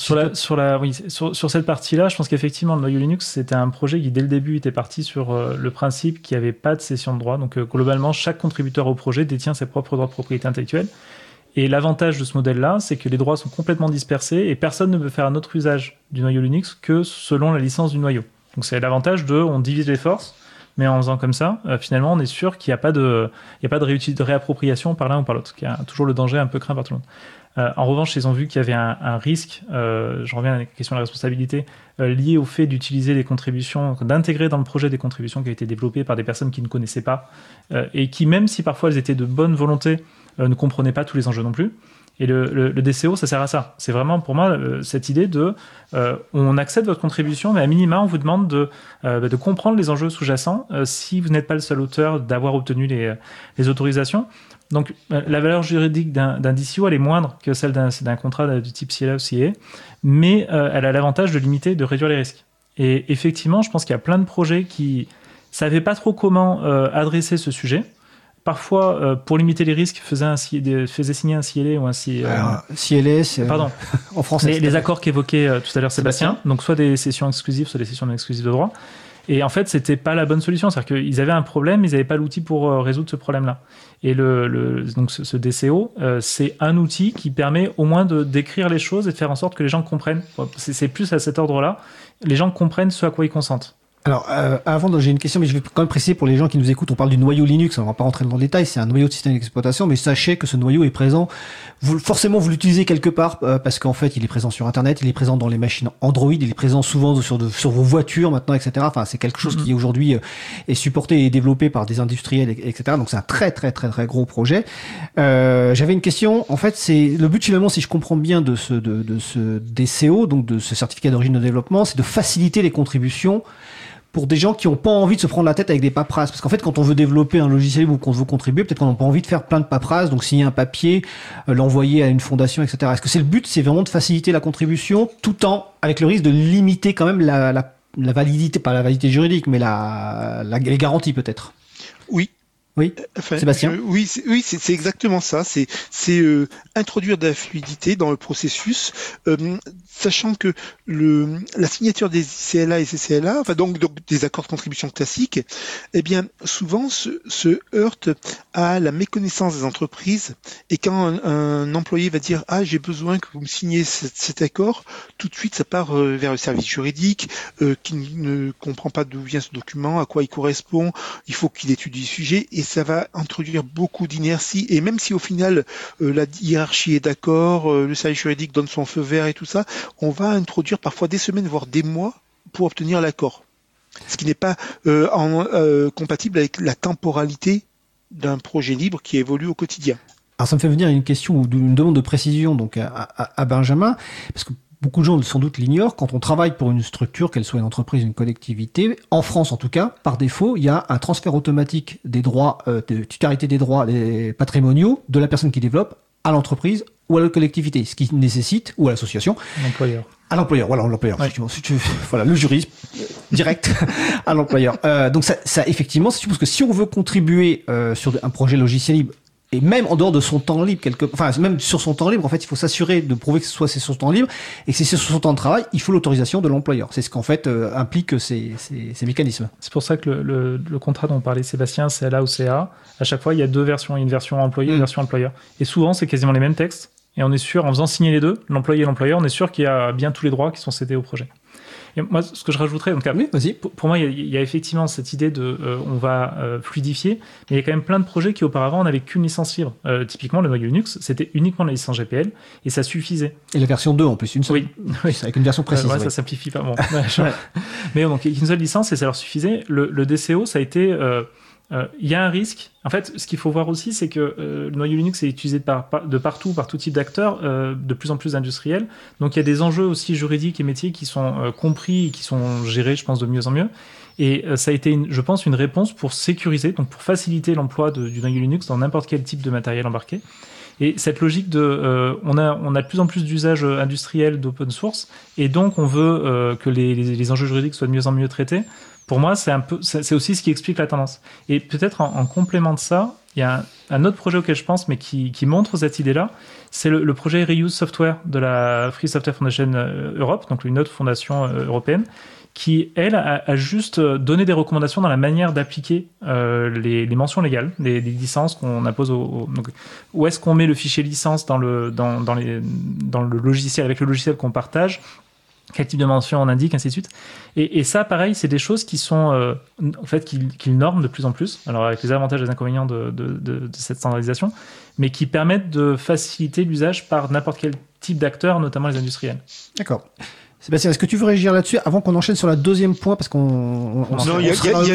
Sur cette partie-là, je pense qu'effectivement, le noyau Linux, c'était un projet qui, dès le début, était parti sur le principe qu'il n'y avait pas de cession de droits. Donc, globalement, chaque contributeur au projet détient ses propres droits de propriété intellectuelle. Et l'avantage de ce modèle-là, c'est que les droits sont complètement dispersés et personne ne peut faire un autre usage du noyau Linux que selon la licence du noyau. Donc, c'est l'avantage on divise les forces. Mais en faisant comme ça, finalement, on est sûr qu'il n'y a pas de réappropriation par l'un ou par l'autre, qui a toujours le danger un peu craint par tout le monde. En revanche, ils ont vu qu'il y avait un risque, je reviens à la question de la responsabilité, lié au fait d'utiliser les contributions, d'intégrer dans le projet des contributions qui ont été développées par des personnes qui ne connaissaient pas, et qui, même si parfois elles étaient de bonne volonté, ne comprenaient pas tous les enjeux non plus. Et le DCO, ça sert à ça. C'est vraiment, pour moi, cette idée on accepte votre contribution, mais à minima, on vous demande de comprendre les enjeux sous-jacents si vous n'êtes pas le seul auteur d'avoir obtenu les autorisations. Donc, la valeur juridique d'un DCO, elle est moindre que celle d'un contrat du type CLA ou CA, mais elle a l'avantage de limiter, de réduire les risques. Et effectivement, je pense qu'il y a plein de projets qui ne savaient pas trop comment adresser ce sujet. Parfois, pour limiter les risques, faisait signer un CLA ou un CLS, pardon. En français. Les accords qu'évoquait tout à l'heure Sébastien. Donc, soit des sessions exclusives, soit des sessions non exclusives de droit. Et en fait, c'était pas la bonne solution. C'est-à-dire qu'ils avaient un problème, ils n'avaient pas l'outil pour résoudre ce problème-là. Et donc, ce DCO, c'est un outil qui permet au moins de décrire les choses et de faire en sorte que les gens comprennent. C'est plus à cet ordre-là. Les gens comprennent ce à quoi ils consentent. Alors, avant, j'ai une question, mais je vais quand même préciser pour les gens qui nous écoutent. On parle du noyau Linux, on ne va pas rentrer dans le détail, c'est un noyau de système d'exploitation, mais sachez que ce noyau est présent. Forcément, vous l'utilisez quelque part, parce qu'en fait, il est présent sur Internet, il est présent dans les machines Android, il est présent souvent sur vos voitures maintenant, etc. Enfin, c'est quelque chose qui aujourd'hui est supporté et développé par des industriels, etc. Donc, c'est un très, très, très, très gros projet. J'avais une question. En fait, c'est le but finalement, si je comprends bien, de ce DCO, donc de ce certificat d'origine de développement, c'est de faciliter les contributions pour des gens qui n'ont pas envie de se prendre la tête avec des paperasses. Parce qu'en fait, quand on veut développer un logiciel ou qu'on veut contribuer, peut-être qu'on n'a pas envie de faire plein de paperasses, donc signer un papier, l'envoyer à une fondation, etc. Est-ce que c'est le but, c'est vraiment de faciliter la contribution, tout en, avec le risque de limiter quand même la validité, pas la validité juridique, mais les garanties peut-être? Oui. Oui, Sébastien. C'est exactement ça. C'est introduire de la fluidité dans le processus, sachant que la signature des CLA et CCLA, enfin donc des accords de contribution classiques, eh bien souvent se heurte à la méconnaissance des entreprises. Et quand un employé va dire j'ai besoin que vous me signiez cet accord, tout de suite ça part vers le service juridique qui ne comprend pas d'où vient ce document, à quoi il correspond. Il faut qu'il étudie le sujet et ça va introduire beaucoup d'inertie. Et même si au final la hiérarchie est d'accord, le service juridique donne son feu vert et tout ça, on va introduire parfois des semaines, voire des mois pour obtenir l'accord. Ce qui n'est pas compatible avec la temporalité d'un projet libre qui évolue au quotidien. Alors ça me fait venir à une question ou une demande de précision donc à Benjamin, parce que beaucoup de gens sans doute l'ignorent, quand on travaille pour une structure, qu'elle soit une entreprise, une collectivité, en France en tout cas, par défaut, il y a un transfert automatique des droits, de titularisation des droits patrimoniaux de la personne qui développe à l'entreprise ou à la collectivité, ce qui nécessite, ou à l'association, à l'employeur, voilà, l'employeur. Ouais. Voilà, le juriste direct à l'employeur. Donc ça effectivement, je suppose que si on veut contribuer sur un projet logiciel libre, et même en dehors de son temps libre, même sur son temps libre, en fait, il faut s'assurer de prouver que c'est son temps libre et que c'est sur son temps de travail, il faut l'autorisation de l'employeur. C'est ce qu'en fait implique ces mécanismes. C'est pour ça que le contrat dont parlait Sébastien, CLA ou CA, à chaque fois, il y a deux versions. Il y a une version employé et une version employeur. Et souvent, c'est quasiment les mêmes textes. Et on est sûr, en faisant signer les deux, l'employé et l'employeur, on est sûr qu'il y a bien tous les droits qui sont cédés au projet. Et moi, ce que je rajouterais, donc, oui, vas-y. Pour moi, il y a effectivement cette idée on va fluidifier, mais il y a quand même plein de projets qui auparavant n'avaient qu'une licence libre. Typiquement, le noyau Linux, c'était uniquement la licence GPL, et ça suffisait. Et la version 2 en plus, une seule. Oui. Avec une version précise. Ça simplifie pas. Bon. Mais donc, une seule licence, et ça leur suffisait. Le DCO, ça a été Il y a un risque. En fait, ce qu'il faut voir aussi, c'est que le noyau Linux est utilisé de partout, par tout type d'acteurs, de plus en plus industriels. Donc il y a des enjeux aussi juridiques et métiers qui sont compris et qui sont gérés, je pense, de mieux en mieux. Et ça a été, je pense, une réponse pour sécuriser, donc pour faciliter l'emploi du noyau Linux dans n'importe quel type de matériel embarqué. Et cette logique on a de plus en plus d'usages industriels d'open source, et donc on veut que les enjeux juridiques soient de mieux en mieux traités. Pour moi, c'est aussi ce qui explique la tendance. Et peut-être en complément de ça, il y a un autre projet auquel je pense, mais qui montre cette idée-là, c'est le projet Reuse Software de la Free Software Foundation Europe, donc une autre fondation européenne, qui, elle, a juste donné des recommandations dans la manière d'appliquer les mentions légales, les licences qu'on impose donc, où est-ce qu'on met le fichier licence dans le logiciel, avec le logiciel qu'on partage, quel type de mention on indique, ainsi de suite. Et ça, pareil, c'est des choses qui sont, en fait, qu'ils norment de plus en plus, alors avec les avantages et les inconvénients de cette standardisation, mais qui permettent de faciliter l'usage par n'importe quel type d'acteurs, notamment les industriels. D'accord. Sébastien, est-ce que tu veux réagir là-dessus avant qu'on enchaîne sur le deuxième point, parce qu'on il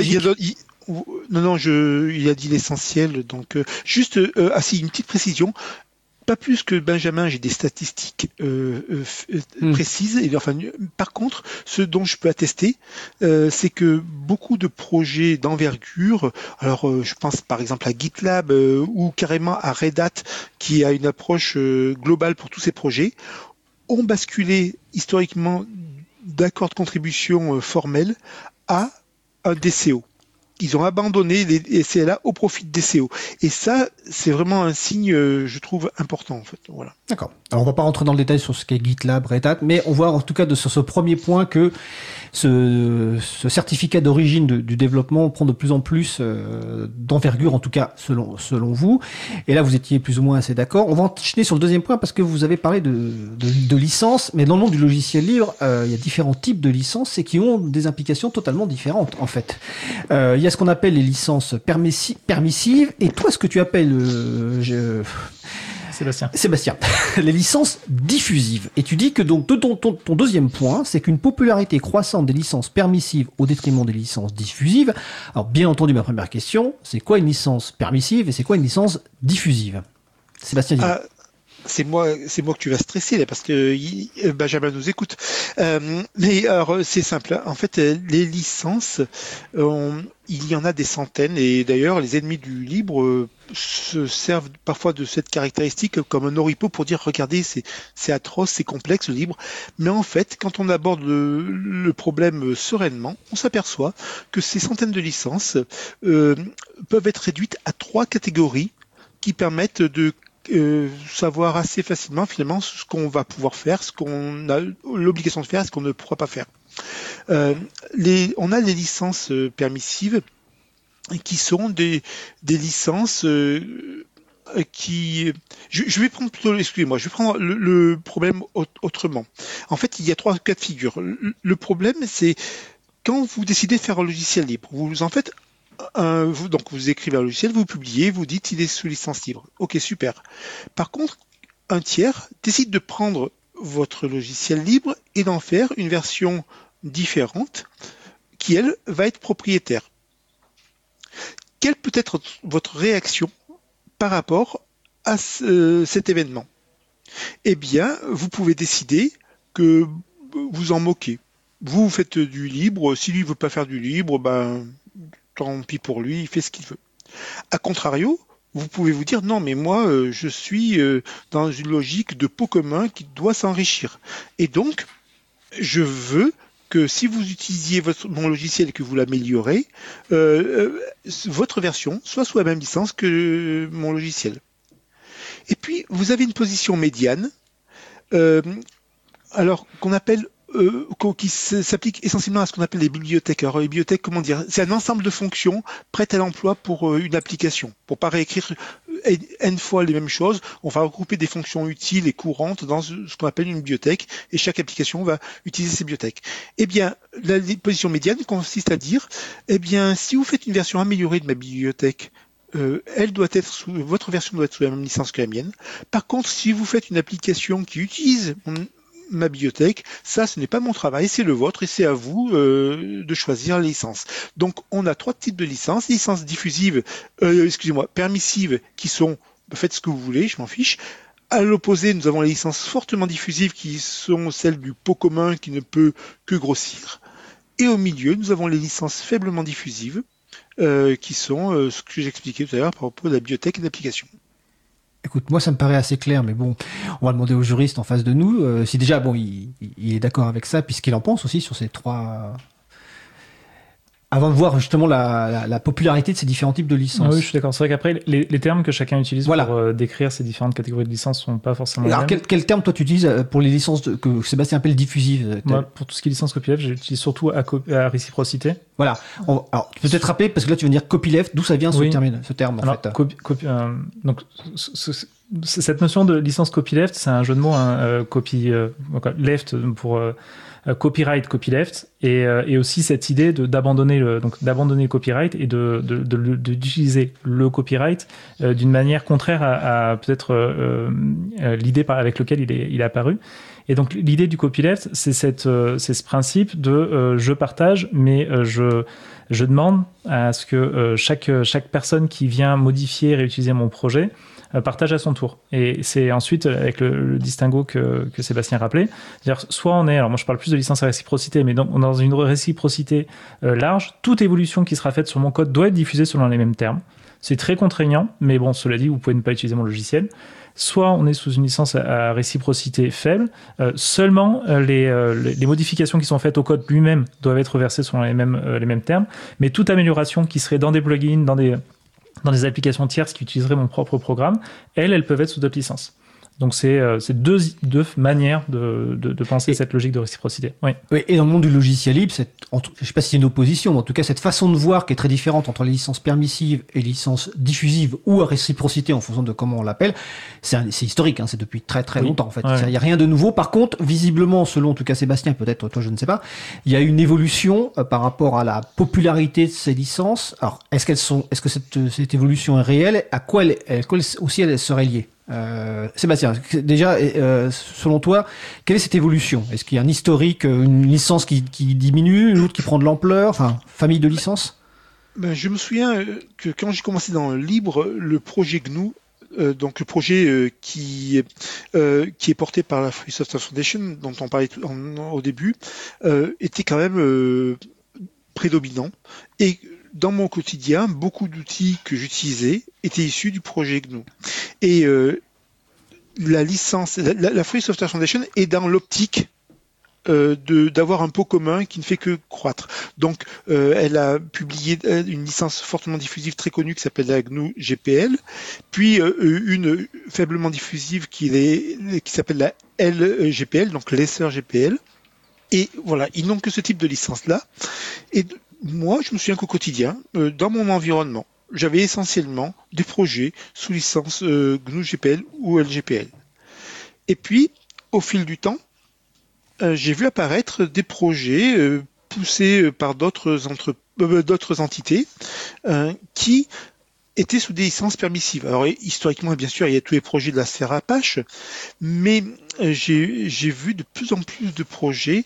a dit l'essentiel. Donc juste, une petite précision. Pas plus que Benjamin, j'ai des statistiques précises. Et, enfin, par contre, ce dont je peux attester, c'est que beaucoup de projets d'envergure, alors je pense par exemple à GitLab ou carrément à Red Hat, qui a une approche globale pour tous ces projets, ont basculé historiquement d'accords de contribution formels à un DCO. Ils ont abandonné les CLA au profit de DCO. Et ça, c'est vraiment un signe, je trouve, important, en fait. Voilà. D'accord. Alors, on va pas rentrer dans le détail sur ce qu'est GitLab, Red Hat, mais on voit en tout cas sur ce premier point que ce certificat d'origine du développement prend de plus en plus d'envergure, en tout cas selon vous. Et là, vous étiez plus ou moins assez d'accord. On va enchaîner sur le deuxième point parce que vous avez parlé de licences, mais dans le monde du logiciel libre, il y a différents types de licences et qui ont des implications totalement différentes, en fait. Il y a ce qu'on appelle les licences permissives, et toi, ce que tu appelles Sébastien, les licences diffusives. Et tu dis que donc ton deuxième point, c'est qu'une popularité croissante des licences permissives au détriment des licences diffusives. Alors bien entendu, ma première question, c'est quoi une licence permissive et c'est quoi une licence diffusive? Sébastien, dis-moi. C'est moi que tu vas stresser là parce que Benjamin nous écoute. Mais alors c'est simple. En fait, les licences, il y en a des centaines et d'ailleurs les ennemis du libre se servent parfois de cette caractéristique comme un oripeau pour dire regardez c'est atroce, c'est complexe le libre. Mais en fait, quand on aborde le problème sereinement, on s'aperçoit que ces centaines de licences peuvent être réduites à 3 catégories qui permettent de savoir assez facilement finalement ce qu'on va pouvoir faire, ce qu'on a l'obligation de faire et ce qu'on ne pourra pas faire. On a les licences permissives qui sont des licences qui... Je vais prendre plutôt, excusez-moi, je vais prendre le problème autrement. En fait, il y a 3 cas de figure. Le problème, c'est quand vous décidez de faire un logiciel libre, vous en faites vous écrivez un logiciel, vous publiez, vous dites il est sous licence libre. Ok, super. Par contre, un tiers décide de prendre votre logiciel libre et d'en faire une version différente qui, elle, va être propriétaire. Quelle peut être votre réaction par rapport à cet événement? Eh bien, vous pouvez décider que vous en moquez. Vous faites du libre, si lui ne veut pas faire du libre, tant pis pour lui, il fait ce qu'il veut. A contrario, vous pouvez vous dire non, mais moi, je suis dans une logique de pot commun qui doit s'enrichir. Et donc, je veux que si vous utilisiez mon logiciel et que vous l'améliorez, votre version soit sous la même licence que mon logiciel. Et puis, vous avez une position médiane, alors qu'on appelle qui s'applique essentiellement à ce qu'on appelle les bibliothèques. Alors les bibliothèques, comment dire, c'est un ensemble de fonctions prêtes à l'emploi pour une application. Pour pas réécrire n fois les mêmes choses, on va regrouper des fonctions utiles et courantes dans ce qu'on appelle une bibliothèque, et chaque application va utiliser ces bibliothèques. Eh bien, la position médiane consiste à dire, eh bien, si vous faites une version améliorée de ma bibliothèque, votre version doit être sous la même licence que la mienne. Par contre, si vous faites une application qui utilise ma bibliothèque. Ça, ce n'est pas mon travail, c'est le vôtre et c'est à vous de choisir la licence. Donc, on a 3 types de licences. Licences diffusives, permissives, qui sont faites ce que vous voulez, je m'en fiche. À l'opposé, nous avons les licences fortement diffusives qui sont celles du pot commun qui ne peut que grossir. Et au milieu, nous avons les licences faiblement diffusives qui sont ce que j'expliquais tout à l'heure par rapport à la bibliothèque et l'application. Écoute, moi ça me paraît assez clair, mais bon, on va demander au juriste en face de nous si déjà, bon, il est d'accord avec ça, puis ce qu'il en pense aussi sur ces 3... Avant de voir justement la popularité de ces différents types de licences. Ah oui, je suis d'accord. C'est vrai qu'après, les termes que chacun utilise voilà. pour décrire ces différentes catégories de licences sont pas forcément Alors, les mêmes. quel terme toi tu utilises pour les licences que Sébastien appelle diffusives? Moi, pour tout ce qui est licence copyleft, j'utilise surtout à réciprocité. Voilà. Alors, tu peux peut-être rappeler, parce que là tu veux dire copyleft, d'où ça vient ce terme en Alors, fait. Donc, cette notion de licence copyleft, c'est un jeu de mots, left pour copyright, copyleft, et aussi cette idée d'abandonner le copyright et d'utiliser le copyright d'une manière contraire à peut-être l'idée avec laquelle il est apparu. Et donc l'idée du copyleft, c'est ce principe de je partage, mais je demande à ce que chaque personne qui vient modifier et réutiliser mon projet partage à son tour. Et c'est ensuite avec le distinguo que Sébastien rappelait, c'est-à-dire soit alors moi je parle plus de licence à réciprocité, mais donc on est dans une réciprocité large, toute évolution qui sera faite sur mon code doit être diffusée selon les mêmes termes. C'est très contraignant, mais bon, cela dit, vous pouvez ne pas utiliser mon logiciel. Soit on est sous une licence à réciprocité faible, seulement les modifications qui sont faites au code lui-même doivent être versées selon les mêmes termes, mais toute amélioration qui serait dans des plugins, dans des applications tierces qui utiliseraient mon propre programme, elles peuvent être sous d'autres licences. Donc c'est deux manières de penser cette logique de réciprocité. Oui. Oui, et dans le monde du logiciel libre, je ne sais pas si c'est une opposition, mais en tout cas cette façon de voir qui est très différente entre les licences permissives et les licences diffusives ou à réciprocité en fonction de comment on l'appelle, c'est historique, hein, c'est depuis très très longtemps en fait. Il n'y a rien de nouveau. Par contre, visiblement, selon en tout cas Sébastien, peut-être toi je ne sais pas, il y a une évolution par rapport à la popularité de ces licences. Alors est-ce que cette évolution est réelle? À quoi elle serait liée? Sébastien, déjà, selon toi, quelle est cette évolution? Est-ce qu'il y a un historique, une licence qui diminue, une autre qui prend de l'ampleur, enfin, famille de licences? Je me souviens que quand j'ai commencé dans le libre, le projet GNU, donc le projet qui est porté par la Free Software Foundation, dont on parlait au début, était quand même prédominant. Et dans mon quotidien, beaucoup d'outils que j'utilisais étaient issus du projet GNU. Et la licence, la Free Software Foundation est dans l'optique d'avoir un pot commun qui ne fait que croître. Donc, elle a publié une licence fortement diffusive très connue qui s'appelle la GNU GPL, puis une faiblement diffusive qui s'appelle la LGPL, donc Lesser GPL. Et voilà, ils n'ont que ce type de licence-là. Et moi, je me souviens qu'au quotidien, dans mon environnement, j'avais essentiellement des projets sous licence GNU GPL ou LGPL. Et puis, au fil du temps, j'ai vu apparaître des projets poussés par d'autres entités qui étaient sous des licences permissives. Alors, historiquement, bien sûr, il y a tous les projets de la sphère Apache, mais j'ai vu de plus en plus de projets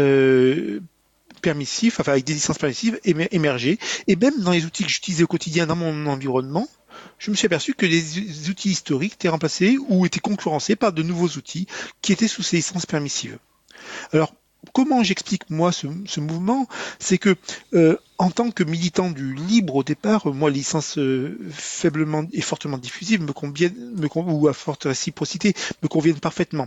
permissifs, enfin avec des licences permissives émerger, et même dans les outils que j'utilisais au quotidien dans mon environnement, je me suis aperçu que les outils historiques étaient remplacés ou étaient concurrencés par de nouveaux outils qui étaient sous ces licences permissives. Alors, comment j'explique moi ce mouvement? C'est que en tant que militant du libre au départ, moi les licences faiblement et fortement diffusives ou à forte réciprocité me conviennent parfaitement.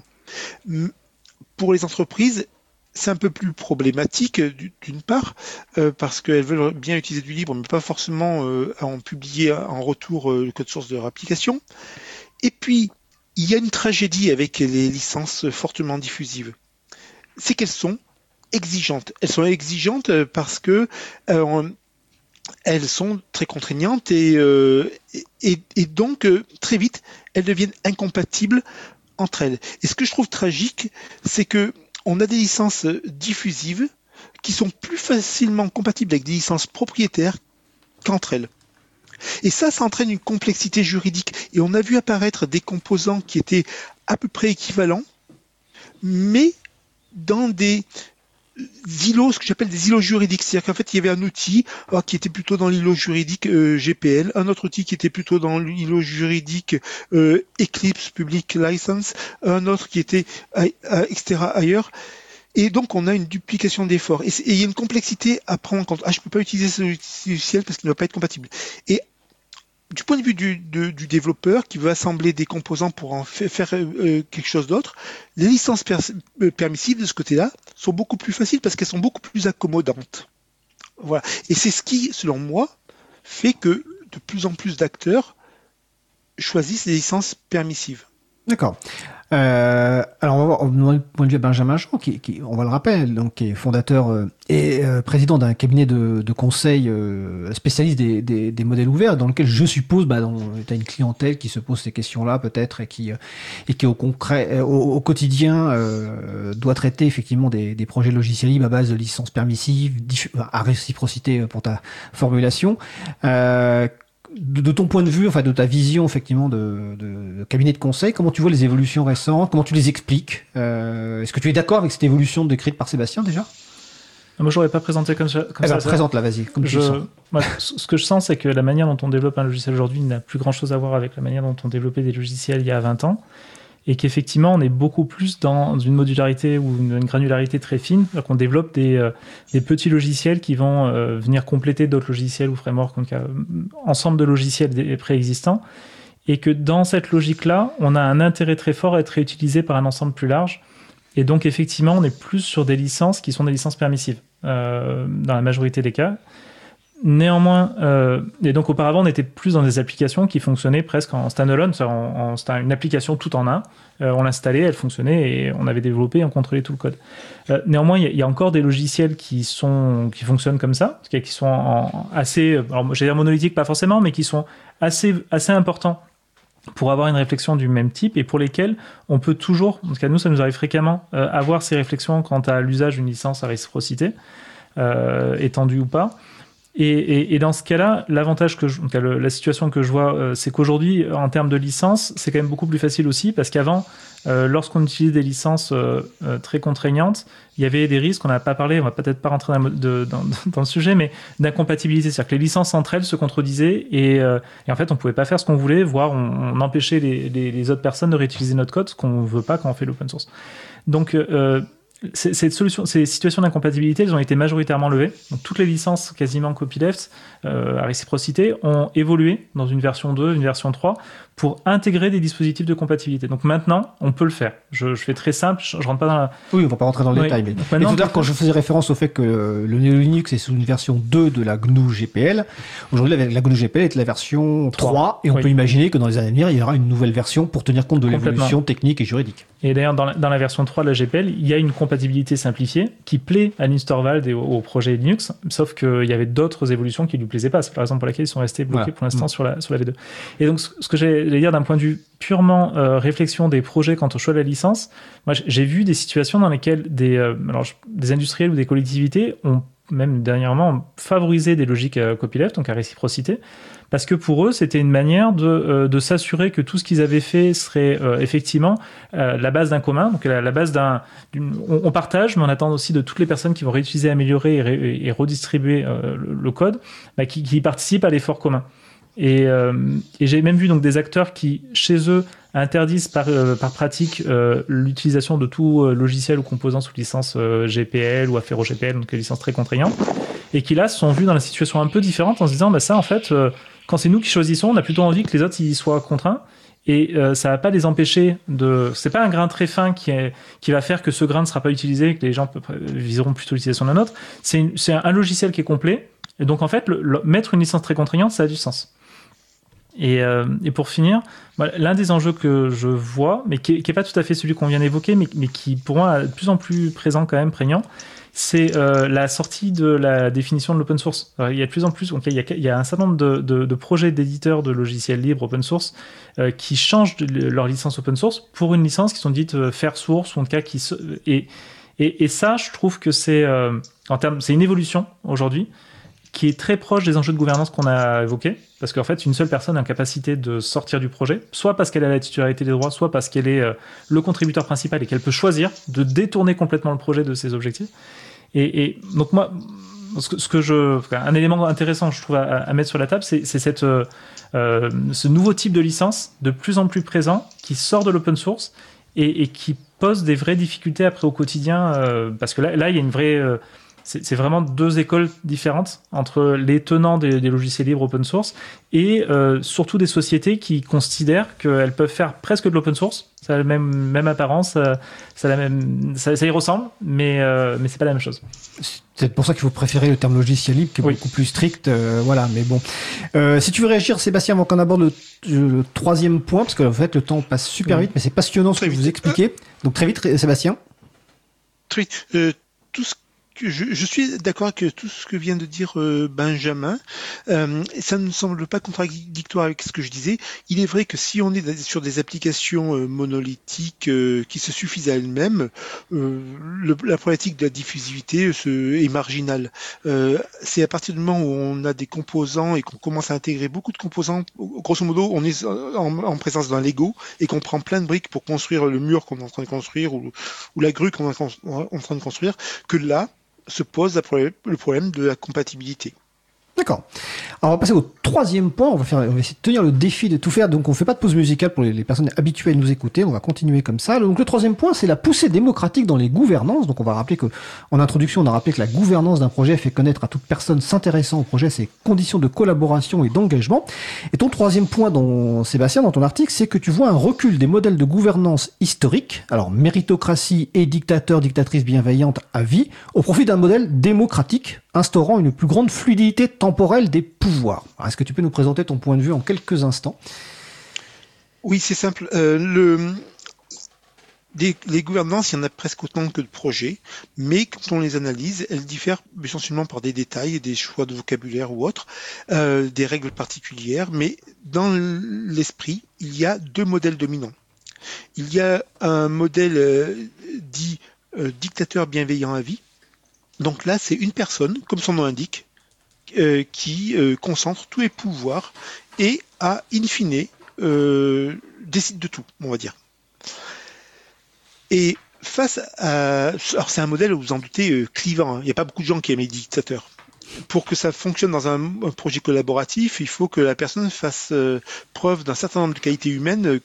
Pour les entreprises, c'est un peu plus problématique d'une part parce qu'elles veulent bien utiliser du libre mais pas forcément en publier en retour le code source de leur application. Et puis il y a une tragédie avec les licences fortement diffusives, c'est qu'elles sont exigeantes. Elles sont exigeantes parce que elles sont très contraignantes et donc très vite elles deviennent incompatibles entre elles. Et ce que je trouve tragique, c'est que on a des licences diffusives qui sont plus facilement compatibles avec des licences propriétaires qu'entre elles. Et ça entraîne une complexité juridique. Et on a vu apparaître des composants qui étaient à peu près équivalents, mais dans des îlots, ce que j'appelle des îlots juridiques. C'est-à-dire qu'en fait, il y avait un outil qui était plutôt dans l'îlot juridique GPL, un autre outil qui était plutôt dans l'îlot juridique Eclipse Public License, un autre qui était etc. ailleurs. Et donc, on a une duplication d'efforts. Et il y a une complexité à prendre en compte. Je peux pas utiliser ce logiciel parce qu'il ne va pas être compatible. Et du point de vue du développeur qui veut assembler des composants pour en faire quelque chose d'autre, les licences permissives de ce côté-là sont beaucoup plus faciles parce qu'elles sont beaucoup plus accommodantes. Voilà. Et c'est ce qui, selon moi, fait que de plus en plus d'acteurs choisissent les licences permissives. D'accord. Alors, on va voir, on va point de vue à Benjamin Jean, qui, on va le rappeler, donc, qui est fondateur et président d'un cabinet de conseil spécialiste des modèles ouverts, dans lequel je suppose, tu as une clientèle qui se pose ces questions-là, peut-être, et qui au quotidien doit traiter effectivement des projets logiciels libres à base de licences permissives, à réciprocité pour ta formulation. De ton point de vue, enfin de ta vision effectivement de cabinet de conseil, comment tu vois les évolutions récentes, comment tu les expliques, est-ce que tu es d'accord avec cette évolution décrite par Sébastien déjà ? Moi, je l'aurais pas présenté comme ça. Présente-la, vas-y. Comme tu le sens. Moi, ce que je sens, c'est que la manière dont on développe un logiciel aujourd'hui n'a plus grand-chose à voir avec la manière dont on développait des logiciels il y a 20 ans. Et qu'effectivement, on est beaucoup plus dans une modularité ou une granularité très fine, qu'on développe des petits logiciels qui vont venir compléter d'autres logiciels ou frameworks, donc ensemble de logiciels préexistants, et que dans cette logique-là, on a un intérêt très fort à être réutilisé par un ensemble plus large. Et donc, effectivement, on est plus sur des licences qui sont des licences permissives, dans la majorité des cas. Néanmoins, et donc auparavant, on était plus dans des applications qui fonctionnaient presque en standalone, c'était une application tout en un. On l'installait, elle fonctionnait et on avait développé, on contrôlait tout le code. Néanmoins, il y a encore des logiciels qui fonctionnent comme ça, qui sont assez, alors j'ai dire monolithiques, pas forcément, mais qui sont assez importants pour avoir une réflexion du même type et pour lesquels on peut toujours, en tout cas nous, ça nous arrive fréquemment, avoir ces réflexions quant à l'usage d'une licence à réciprocité, étendue ou pas. Et dans ce cas-là, l'avantage la situation que je vois, c'est qu'aujourd'hui, en termes de licence, c'est quand même beaucoup plus facile aussi, parce qu'avant, lorsqu'on utilise des licences très contraignantes, il y avait des risques, on n'a pas parlé, on va peut-être pas rentrer dans le sujet, mais d'incompatibilité, c'est-à-dire que les licences entre elles se contredisaient et en fait, on pouvait pas faire ce qu'on voulait, voire on empêchait les autres personnes de réutiliser notre code, ce qu'on veut pas quand on fait l'open source. Donc, ces situations d'incompatibilité, elles ont été majoritairement levées. Donc, toutes les licences quasiment copyleft à réciprocité ont évolué dans une version 2, une version 3 pour intégrer des dispositifs de compatibilité. Donc maintenant, on peut le faire. Je fais très simple, je rentre pas dans la... Oui, on va pas rentrer dans le détail. Mais il faut dire, quand je faisais référence au fait que le Linux est sous une version 2 de la GNU GPL, aujourd'hui la GNU GPL est la version 3 et on peut imaginer que dans les années à venir, il y aura une nouvelle version pour tenir compte de l'évolution technique et juridique. Et d'ailleurs, dans la version 3 de la GPL, il y a une compatibilité simplifiée qui plaît à Linus Torvald et au projet Linux, sauf qu'il y avait d'autres évolutions qui ne lui plaisaient pas. C'est par exemple pour laquelle ils sont restés bloqués pour l'instant sur la V2. Et donc, ce que j'allais dire d'un point de vue purement réflexion des projets quant au choix de la licence, moi j'ai vu des situations dans lesquelles des industriels ou des collectivités ont même dernièrement favorisé des logiques copyleft, donc à réciprocité, parce que pour eux c'était une manière de s'assurer que tout ce qu'ils avaient fait serait effectivement la base d'un commun, donc la base on partage, mais on attend aussi de toutes les personnes qui vont réutiliser, améliorer et redistribuer le code, qui participent à l'effort commun. Et j'ai même vu donc des acteurs qui, chez eux, interdisent par pratique l'utilisation de tout logiciel ou composant sous licence GPL ou Affero GPL, donc une licence très contraignante, et qui là se sont vus dans la situation un peu différente en se disant ça en fait, quand c'est nous qui choisissons, on a plutôt envie que les autres y soient contraints, et ça va pas les empêcher c'est pas un grain très fin qui va faire que ce grain ne sera pas utilisé et que les gens viseront plutôt l'utilisation d'un autre. C'est un logiciel qui est complet, et donc en fait mettre une licence très contraignante, ça a du sens. Et pour finir, l'un des enjeux que je vois, mais qui est pas tout à fait celui qu'on vient d'évoquer, mais qui pour moi est de plus en plus présent quand même, prégnant, c'est la sortie de la définition de l'open source. Alors, il y a de plus en plus, donc il y a un certain nombre de projets d'éditeurs de logiciels libres open source qui changent leur licence open source pour une licence qui sont dites fair source, ou en tout cas et ça, je trouve que c'est une évolution aujourd'hui qui est très proche des enjeux de gouvernance qu'on a évoqués, parce qu'en fait, une seule personne a la capacité de sortir du projet, soit parce qu'elle a la titularité des droits, soit parce qu'elle est le contributeur principal et qu'elle peut choisir de détourner complètement le projet de ses objectifs. Et donc moi, un élément intéressant, je trouve, à mettre sur la table, c'est ce nouveau type de licence de plus en plus présent qui sort de l'open source et qui pose des vraies difficultés après au quotidien, parce que là, il y a une vraie... c'est vraiment deux écoles différentes entre les tenants des logiciels libres open source et surtout des sociétés qui considèrent qu'elles peuvent faire presque de l'open source. Ça a la même apparence, ça y ressemble, mais c'est pas la même chose. C'est pour ça qu'il faut préférer le terme logiciel libre, qui est beaucoup plus strict. Voilà, mais bon. Si tu veux réagir, Sébastien, avant qu'on aborde le troisième point, parce qu'en fait, le temps passe super vite, mais c'est passionnant ce que vous expliquez. Donc très vite, Sébastien. Très vite. Je suis d'accord avec tout ce que vient de dire Benjamin. Ça ne semble pas contradictoire avec ce que je disais. Il est vrai que si on est sur des applications monolithiques qui se suffisent à elles-mêmes, la problématique de la diffusivité est marginale. C'est à partir du moment où on a des composants et qu'on commence à intégrer beaucoup de composants, grosso modo, on est en présence d'un Lego et qu'on prend plein de briques pour construire le mur qu'on est en train de construire ou la grue qu'on est en train de construire, que là, se pose le problème de la compatibilité. D'accord. Alors on va passer au troisième point. On va essayer de tenir le défi de tout faire. Donc on fait pas de pause musicale pour les personnes habituées à nous écouter. On va continuer comme ça. Donc le troisième point, c'est la poussée démocratique dans les gouvernances. Donc on va rappeler que, en introduction, on a rappelé que la gouvernance d'un projet fait connaître à toute personne s'intéressant au projet ses conditions de collaboration et d'engagement. Et ton troisième point, Sébastien, dans ton article, c'est que tu vois un recul des modèles de gouvernance historiques, alors méritocratie et dictatrice bienveillante à vie, au profit d'un modèle démocratique, instaurant une plus grande fluidité temporelle des pouvoirs. Alors, est-ce que tu peux nous présenter ton point de vue en quelques instants ? Oui, c'est simple. Les gouvernances, il y en a presque autant que de projets, mais quand on les analyse, elles diffèrent essentiellement par des détails, des choix de vocabulaire ou autres, des règles particulières, mais dans l'esprit, il y a deux modèles dominants. Il y a un modèle dit dictateur bienveillant à vie. Donc là, c'est une personne, comme son nom l'indique, qui concentre tous les pouvoirs et in fine, décide de tout, on va dire. Et face à... Alors c'est un modèle, vous en doutez, clivant. Il n'y a pas beaucoup de gens qui aiment les dictateurs. Pour que ça fonctionne dans un projet collaboratif, il faut que la personne fasse preuve d'un certain nombre de qualités humaines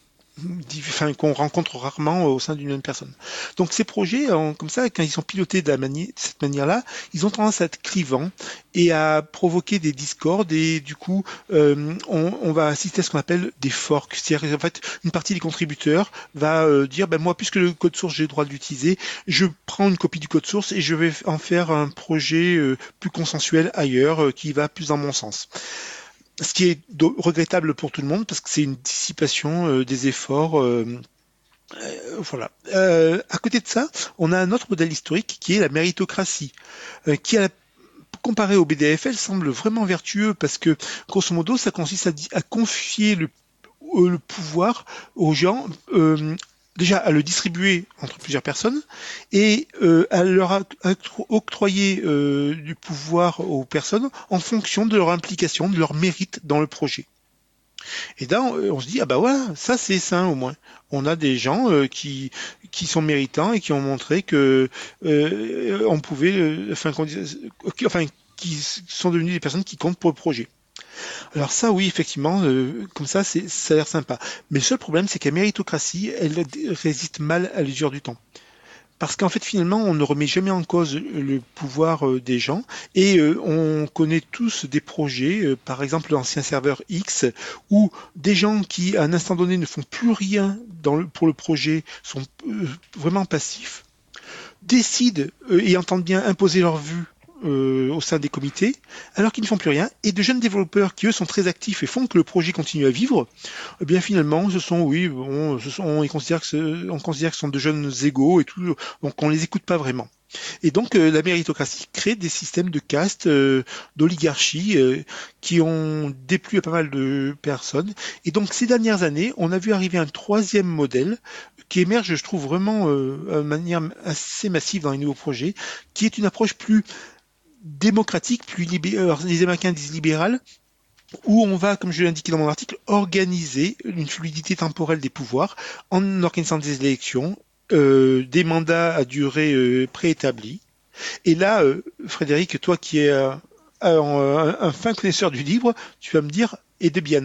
qu'on rencontre rarement au sein d'une même personne. Donc ces projets, comme ça, quand ils sont pilotés de cette manière-là, ils ont tendance à être clivants et à provoquer des discordes et du coup, on va assister à ce qu'on appelle des forks. C'est-à-dire en fait, une partie des contributeurs va dire, moi, puisque le code source, j'ai le droit de l'utiliser, je prends une copie du code source et je vais en faire un projet plus consensuel ailleurs, qui va plus dans mon sens. Ce qui est regrettable pour tout le monde parce que c'est une dissipation des efforts. Voilà. À côté de ça, on a un autre modèle historique qui est la méritocratie, qui comparé au BDFL semble vraiment vertueux parce que grosso modo ça consiste à confier le pouvoir aux gens. Déjà à le distribuer entre plusieurs personnes et à leur octroyer du pouvoir aux personnes en fonction de leur implication, de leur mérite dans le projet. Et là, on se dit, voilà, ça c'est sain au moins. On a des gens qui sont méritants et qui ont montré que on pouvait, qui sont devenus des personnes qui comptent pour le projet. Alors ça, oui, effectivement, comme ça a l'air sympa. Mais le seul problème, c'est que la méritocratie, elle résiste mal à l'usure du temps. Parce qu'en fait, finalement, on ne remet jamais en cause le pouvoir des gens. Et on connaît tous des projets, par exemple l'ancien serveur X, où des gens qui, à un instant donné, ne font plus rien pour le projet, sont vraiment passifs, décident et entendent bien imposer leur vue au sein des comités, alors qu'ils ne font plus rien, et de jeunes développeurs qui eux sont très actifs et font que le projet continue à vivre, eh bien finalement on considère que ce sont de jeunes égaux et tout, donc on les écoute pas vraiment. Et donc la méritocratie crée des systèmes de caste, d'oligarchie qui ont déplu à pas mal de personnes. Et donc ces dernières années, on a vu arriver un troisième modèle qui émerge, je trouve vraiment de manière assez massive dans les nouveaux projets, qui est une approche plus démocratique, plus libérale. Les Américains disent libérale, où on va, comme je l'ai indiqué dans mon article, organiser une fluidité temporelle des pouvoirs en organisant des élections, des mandats à durée préétablie. Et là, Frédéric, toi qui es un fin connaisseur du livre, tu vas me dire, et Debian.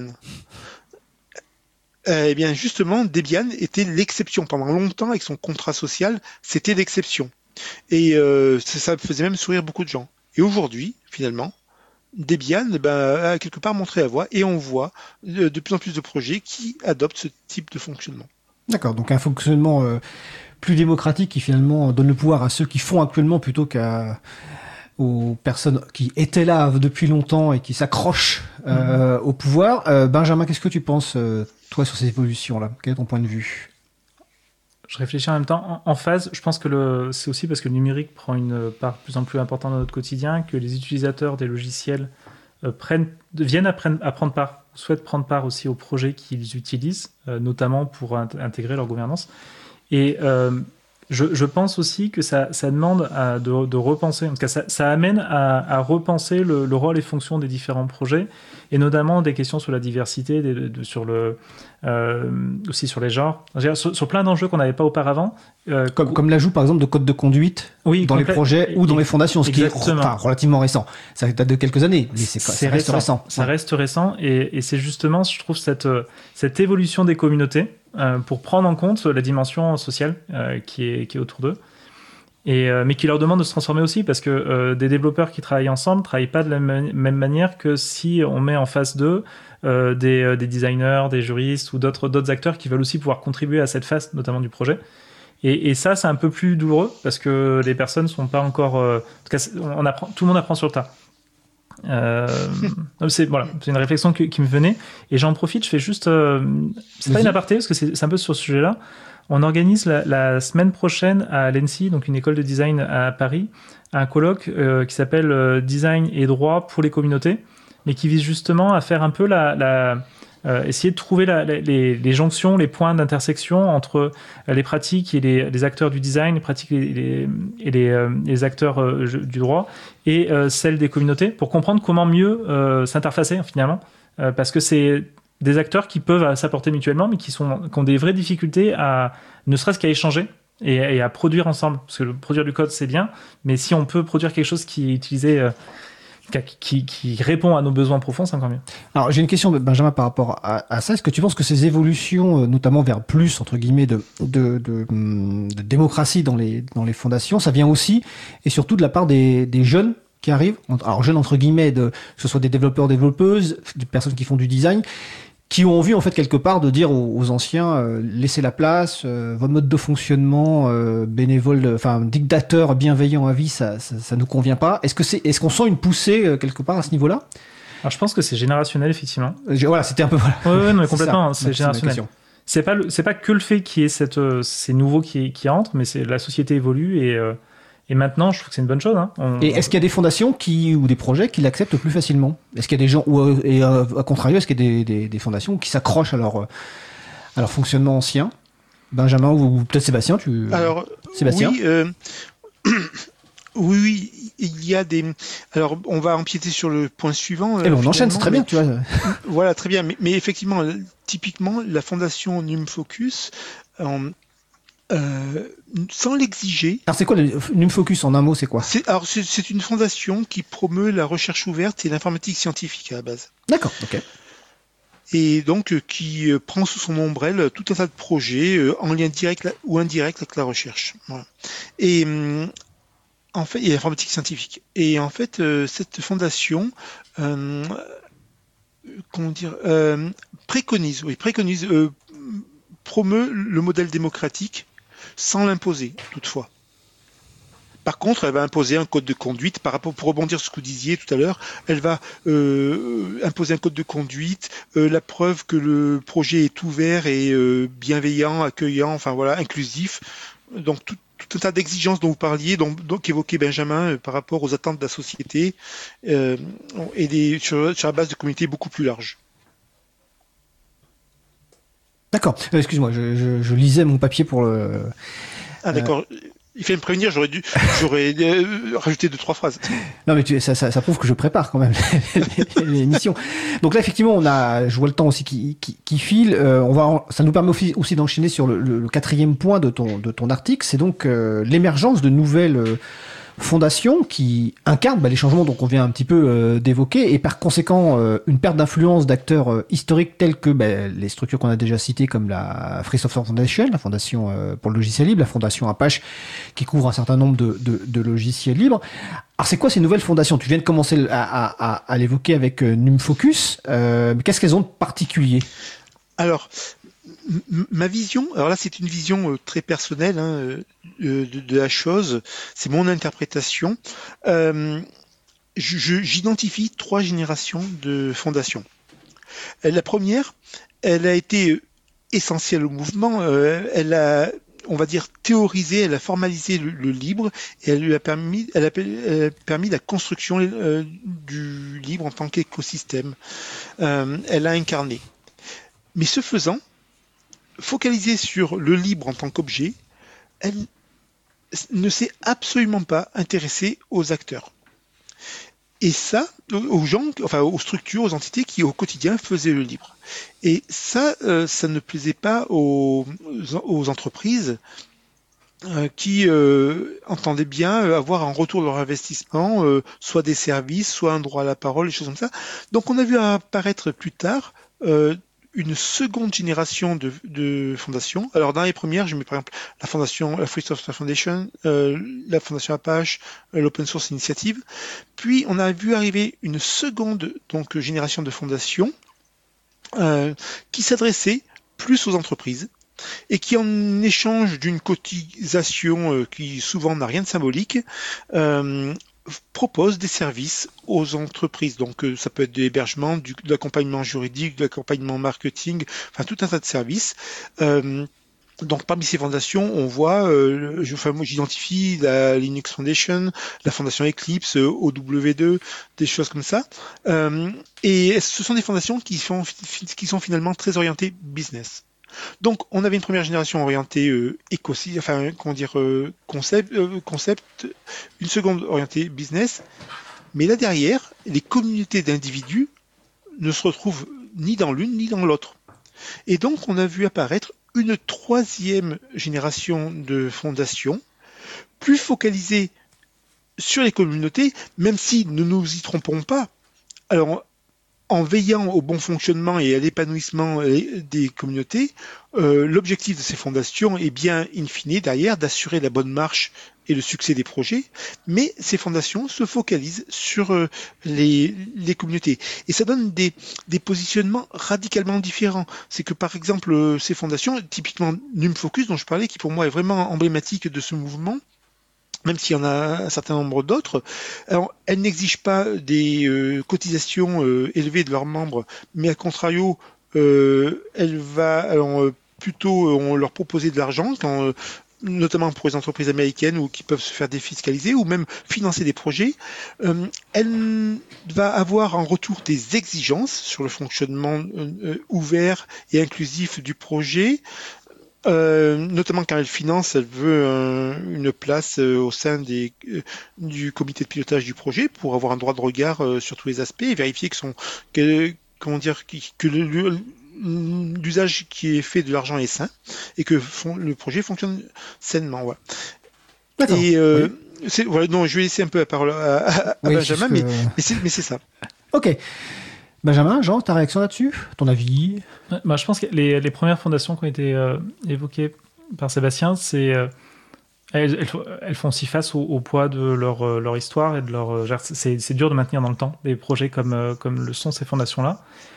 Eh bien, justement, Debian était l'exception. Pendant longtemps, avec son contrat social, c'était l'exception. Et ça faisait même sourire beaucoup de gens. Et aujourd'hui, finalement, Debian a quelque part montré la voie et on voit de plus en plus de projets qui adoptent ce type de fonctionnement. D'accord, donc un fonctionnement plus démocratique qui finalement donne le pouvoir à ceux qui font actuellement plutôt aux personnes qui étaient là depuis longtemps et qui s'accrochent au pouvoir. Benjamin, qu'est-ce que tu penses, toi, sur ces évolutions-là? Quel est ton point de vue? Je réfléchis en même temps. En phase, je pense que c'est aussi parce que le numérique prend une part de plus en plus importante dans notre quotidien, que les utilisateurs des logiciels viennent à prendre part, souhaitent prendre part aussi aux projets qu'ils utilisent, notamment pour intégrer leur gouvernance. Et je pense aussi que ça demande de repenser, en tout cas ça amène à repenser le rôle et fonction des différents projets, et notamment des questions sur la diversité, aussi sur les genres, sur plein d'enjeux qu'on n'avait pas auparavant. Comme l'ajout par exemple de code de conduite dans les projets ou dans les fondations, ce qui est relativement récent. Ça date de quelques années, mais ça reste récent. Ça reste récent, et c'est justement, je trouve, cette évolution des communautés pour prendre en compte la dimension sociale qui est autour d'eux, mais qui leur demande de se transformer aussi, parce que des développeurs qui travaillent ensemble ne travaillent pas de la même manière que si on met en face d'eux des designers, des juristes ou d'autres acteurs qui veulent aussi pouvoir contribuer à cette phase, notamment du projet. Et ça, c'est un peu plus douloureux, parce que les personnes ne sont pas encore... en tout cas, tout le monde apprend sur le tas. C'est une réflexion qui me venait, et j'en profite, je fais juste c'est pas une aparté parce que c'est un peu sur ce sujet-là. On organise la semaine prochaine à l'ENSI, donc une école de design à Paris, un colloque qui s'appelle Design et droit pour les communautés, mais qui vise justement à faire un peu essayer de trouver les jonctions, les points d'intersection entre les pratiques et les acteurs du design, les pratiques et les acteurs du droit, et celles des communautés, pour comprendre comment mieux s'interfacer finalement, parce que c'est des acteurs qui peuvent s'apporter mutuellement, mais qui ont des vraies difficultés ne serait-ce qu'à échanger et à produire ensemble, parce que produire du code c'est bien, mais si on peut produire quelque chose qui est utilisé qui répond à nos besoins profonds, c'est encore mieux. Alors, j'ai une question, Benjamin, par rapport à ça. Est-ce que tu penses que ces évolutions, notamment vers plus, entre guillemets, de démocratie dans les fondations, ça vient aussi, et surtout de la part des jeunes qui arrivent, alors jeunes entre guillemets, que ce soit des développeurs, développeuses, des personnes qui font du design, qui ont envie en fait quelque part de dire aux anciens laissez la place, votre mode de fonctionnement bénévole, dictateur bienveillant à vie, ça nous convient pas. Est-ce qu'on sent une poussée quelque part à ce niveau-là? Alors je pense que c'est générationnel effectivement. Voilà, c'était un peu Ouais, non, mais complètement, c'est générationnel. C'est pas que le fait qu'il y ait ces nouveaux qui entrent, mais la société évolue et maintenant, je trouve que c'est une bonne chose. Et est-ce qu'il y a des fondations ou des projets qui l'acceptent plus facilement? Est-ce qu'il y a des gens, et à contrario, est-ce qu'il y a des fondations qui s'accrochent à leur fonctionnement ancien? Benjamin ou peut-être Sébastien, Sébastien? Oui, il y a des... Alors, on va empiéter sur le point suivant. On enchaîne, c'est très bien, tu vois. Voilà, très bien. Mais effectivement, typiquement, la fondation NumFocus... sans l'exiger. Alors c'est quoi le NumFocus en un mot, c'est quoi? C'est une fondation qui promeut la recherche ouverte et l'informatique scientifique à la base. D'accord, ok. Et donc qui prend sous son ombrelle tout un tas de projets en lien direct ou indirect avec la recherche. Voilà. Et en fait, il y a l'informatique scientifique. Et en fait, cette fondation préconise, promeut le modèle démocratique sans l'imposer, toutefois. Par contre, elle va imposer un code de conduite pour rebondir sur ce que vous disiez tout à l'heure. Elle va imposer un code de conduite, la preuve que le projet est ouvert et bienveillant, accueillant, inclusif. Donc tout un tas d'exigences dont vous parliez, donc évoqué Benjamin par rapport aux attentes de la société et sur la base de communautés beaucoup plus larges. D'accord. Excuse-moi, je lisais mon papier pour le... Ah d'accord. Il fallait me prévenir, j'aurais rajouté 2-3 phrases. Non, mais ça prouve que je prépare quand même l'émission. Donc là, effectivement, je vois le temps aussi qui file. Ça nous permet aussi d'enchaîner sur le quatrième point de ton article. C'est donc l'émergence de nouvelles fondations qui incarnent les changements dont on vient un petit peu d'évoquer, et par conséquent une perte d'influence d'acteurs historiques tels que les structures qu'on a déjà citées, comme la Free Software Foundation, la fondation pour le logiciel libre, la fondation Apache qui couvre un certain nombre de logiciels libres. Alors c'est quoi ces nouvelles fondations ? Tu viens de commencer à l'évoquer avec NumFocus, mais qu'est-ce qu'elles ont de particulier ? Alors, ma vision, alors là c'est une vision très personnelle de la chose, c'est mon interprétation. J'identifie 3 générations de fondations. La première, elle a été essentielle au mouvement, elle a, on va dire, théorisé, elle a formalisé le libre, et elle a permis la construction du libre en tant qu'écosystème. Elle a incarné. Mais ce faisant, focalisée sur le libre en tant qu'objet, elle ne s'est absolument pas intéressée aux acteurs. Et ça, aux gens, enfin aux structures, aux entités qui au quotidien faisaient le libre. Et ça ne plaisait pas aux entreprises qui entendaient bien avoir un retour de leur investissement, soit des services, soit un droit à la parole, des choses comme ça. Donc on a vu apparaître plus tard une seconde génération de fondations. Alors dans les premières, je mets par exemple la Free Software Foundation, la fondation Apache, l'Open Source Initiative. Puis on a vu arriver une seconde génération de fondations qui s'adressait plus aux entreprises et qui, en échange d'une cotisation qui souvent n'a rien de symbolique, propose des services aux entreprises. Donc ça peut être de l'hébergement, de l'accompagnement juridique, de l'accompagnement marketing, enfin tout un tas de services. Donc parmi ces fondations, on voit, moi j'identifie la Linux Foundation, la fondation Eclipse, OW2, des choses comme ça. Et ce sont des fondations qui sont finalement très orientées business. Donc, on avait une première génération orientée concept, une seconde orientée business, mais là derrière, les communautés d'individus ne se retrouvent ni dans l'une ni dans l'autre. Et donc, on a vu apparaître une troisième génération de fondations, plus focalisée sur les communautés, même si, ne nous y trompons pas, alors en veillant au bon fonctionnement et à l'épanouissement des communautés, l'objectif de ces fondations est bien, in fine, derrière, d'assurer la bonne marche et le succès des projets, mais ces fondations se focalisent sur les communautés. Et ça donne des positionnements radicalement différents. C'est que, par exemple, ces fondations, typiquement NumFocus, dont je parlais, qui pour moi est vraiment emblématique de ce mouvement, même s'il y en a un certain nombre d'autres. Alors, elles n'exigent pas des cotisations élevées de leurs membres, mais à contrario, plutôt on leur proposer de l'argent, notamment pour les entreprises américaines ou qui peuvent se faire défiscaliser ou même financer des projets. Elle va avoir en retour des exigences sur le fonctionnement ouvert et inclusif du projet. Notamment quand elle finance, elle veut une place au sein du comité de pilotage du projet pour avoir un droit de regard sur tous les aspects et vérifier que l'usage qui est fait de l'argent est sain et que le projet fonctionne sainement. Ouais. D'accord. Et oui. voilà, non, je vais laisser un peu la parole à Benjamin, mais c'est ça. Ok. Benjamin, Jean, ta réaction là-dessus ? Ton avis ? Je pense que les premières fondations qui ont été évoquées par Sébastien, elles font aussi face au poids de leur histoire et de leur. C'est dur de maintenir dans le temps des projets comme le sont ces fondations-là.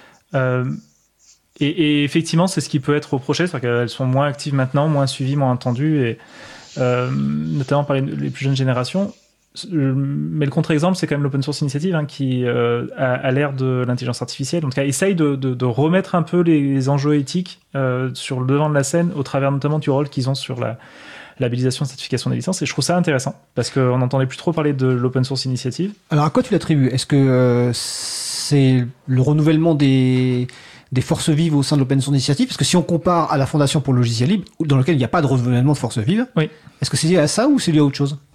Et effectivement, c'est ce qui peut être reproché, c'est-à-dire qu'elles sont moins actives maintenant, moins suivies, moins entendues, et notamment par les plus jeunes générations. Mais le contre-exemple, c'est quand même l'Open Source Initiative qui, à l'ère de l'intelligence artificielle, en tout cas, essaye de remettre un peu les enjeux éthiques sur le devant de la scène, au travers notamment du rôle qu'ils ont sur la labellisation et certification des licences. Et je trouve ça intéressant, parce qu'on n'entendait plus trop parler de l'Open Source Initiative. Alors, à quoi tu l'attribues ? Est-ce que c'est le renouvellement des des forces vives au sein de l'Open Source Initiative? Parce que si on compare à la Fondation pour le logiciel libre, dans lequel il n'y a pas de renouvellement de forces vives, Oui. Est-ce que c'est lié à ça ou c'est lié à autre chose?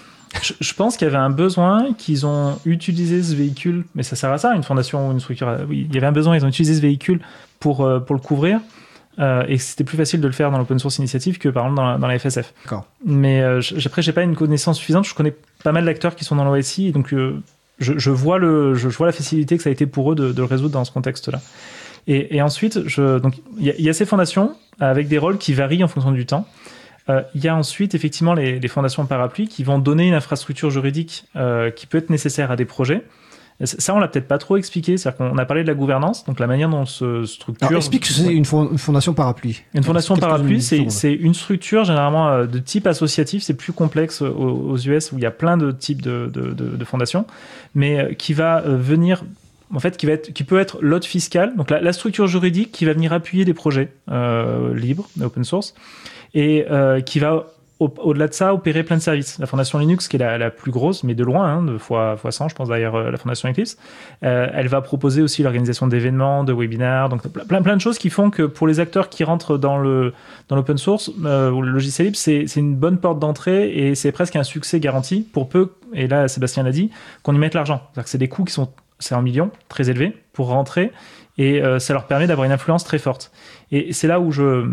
Je pense qu'il y avait un besoin, qu'ils ont utilisé ce véhicule, mais ça sert à ça, une fondation ou une structure. Oui, il y avait un besoin, ils ont utilisé ce véhicule pour le couvrir, et c'était plus facile de le faire dans l'Open Source Initiative que par exemple dans la FSF. D'accord. Mais après, j'ai pas une connaissance suffisante. Je connais pas mal d'acteurs qui sont dans l'OSI, donc je vois la facilité que ça a été pour eux de le résoudre dans ce contexte-là. Et ensuite, donc il y a ces fondations avec des rôles qui varient en fonction du temps. Il y a ensuite effectivement les fondations parapluies qui vont donner une infrastructure juridique qui peut être nécessaire à des projets. Ça, on l'a peut-être pas trop expliqué. C'est-à-dire qu'on a parlé de la gouvernance, donc la manière dont on se structure. Alors, explique que c'est une fondation parapluie. Une fondation parapluie, c'est une structure généralement de type associatif. C'est plus complexe aux US où il y a plein de types de fondations, mais qui va venir, en fait, qui peut être l'hôte fiscal. Donc la structure juridique qui va venir appuyer des projets libres, open source, et qui va au-delà de ça, opérer plein de services. La fondation Linux, qui est la plus grosse, mais de loin, de fois 100, je pense d'ailleurs, la fondation Eclipse, elle va proposer aussi l'organisation d'événements, de webinaires, donc plein de choses qui font que pour les acteurs qui rentrent dans l'open source, ou le logiciel libre, c'est une bonne porte d'entrée et c'est presque un succès garanti pour peu, et là Sébastien l'a dit, qu'on y mette l'argent. C'est-à-dire que c'est des coûts c'est en millions, très élevés, pour rentrer, et ça leur permet d'avoir une influence très forte. Et c'est là où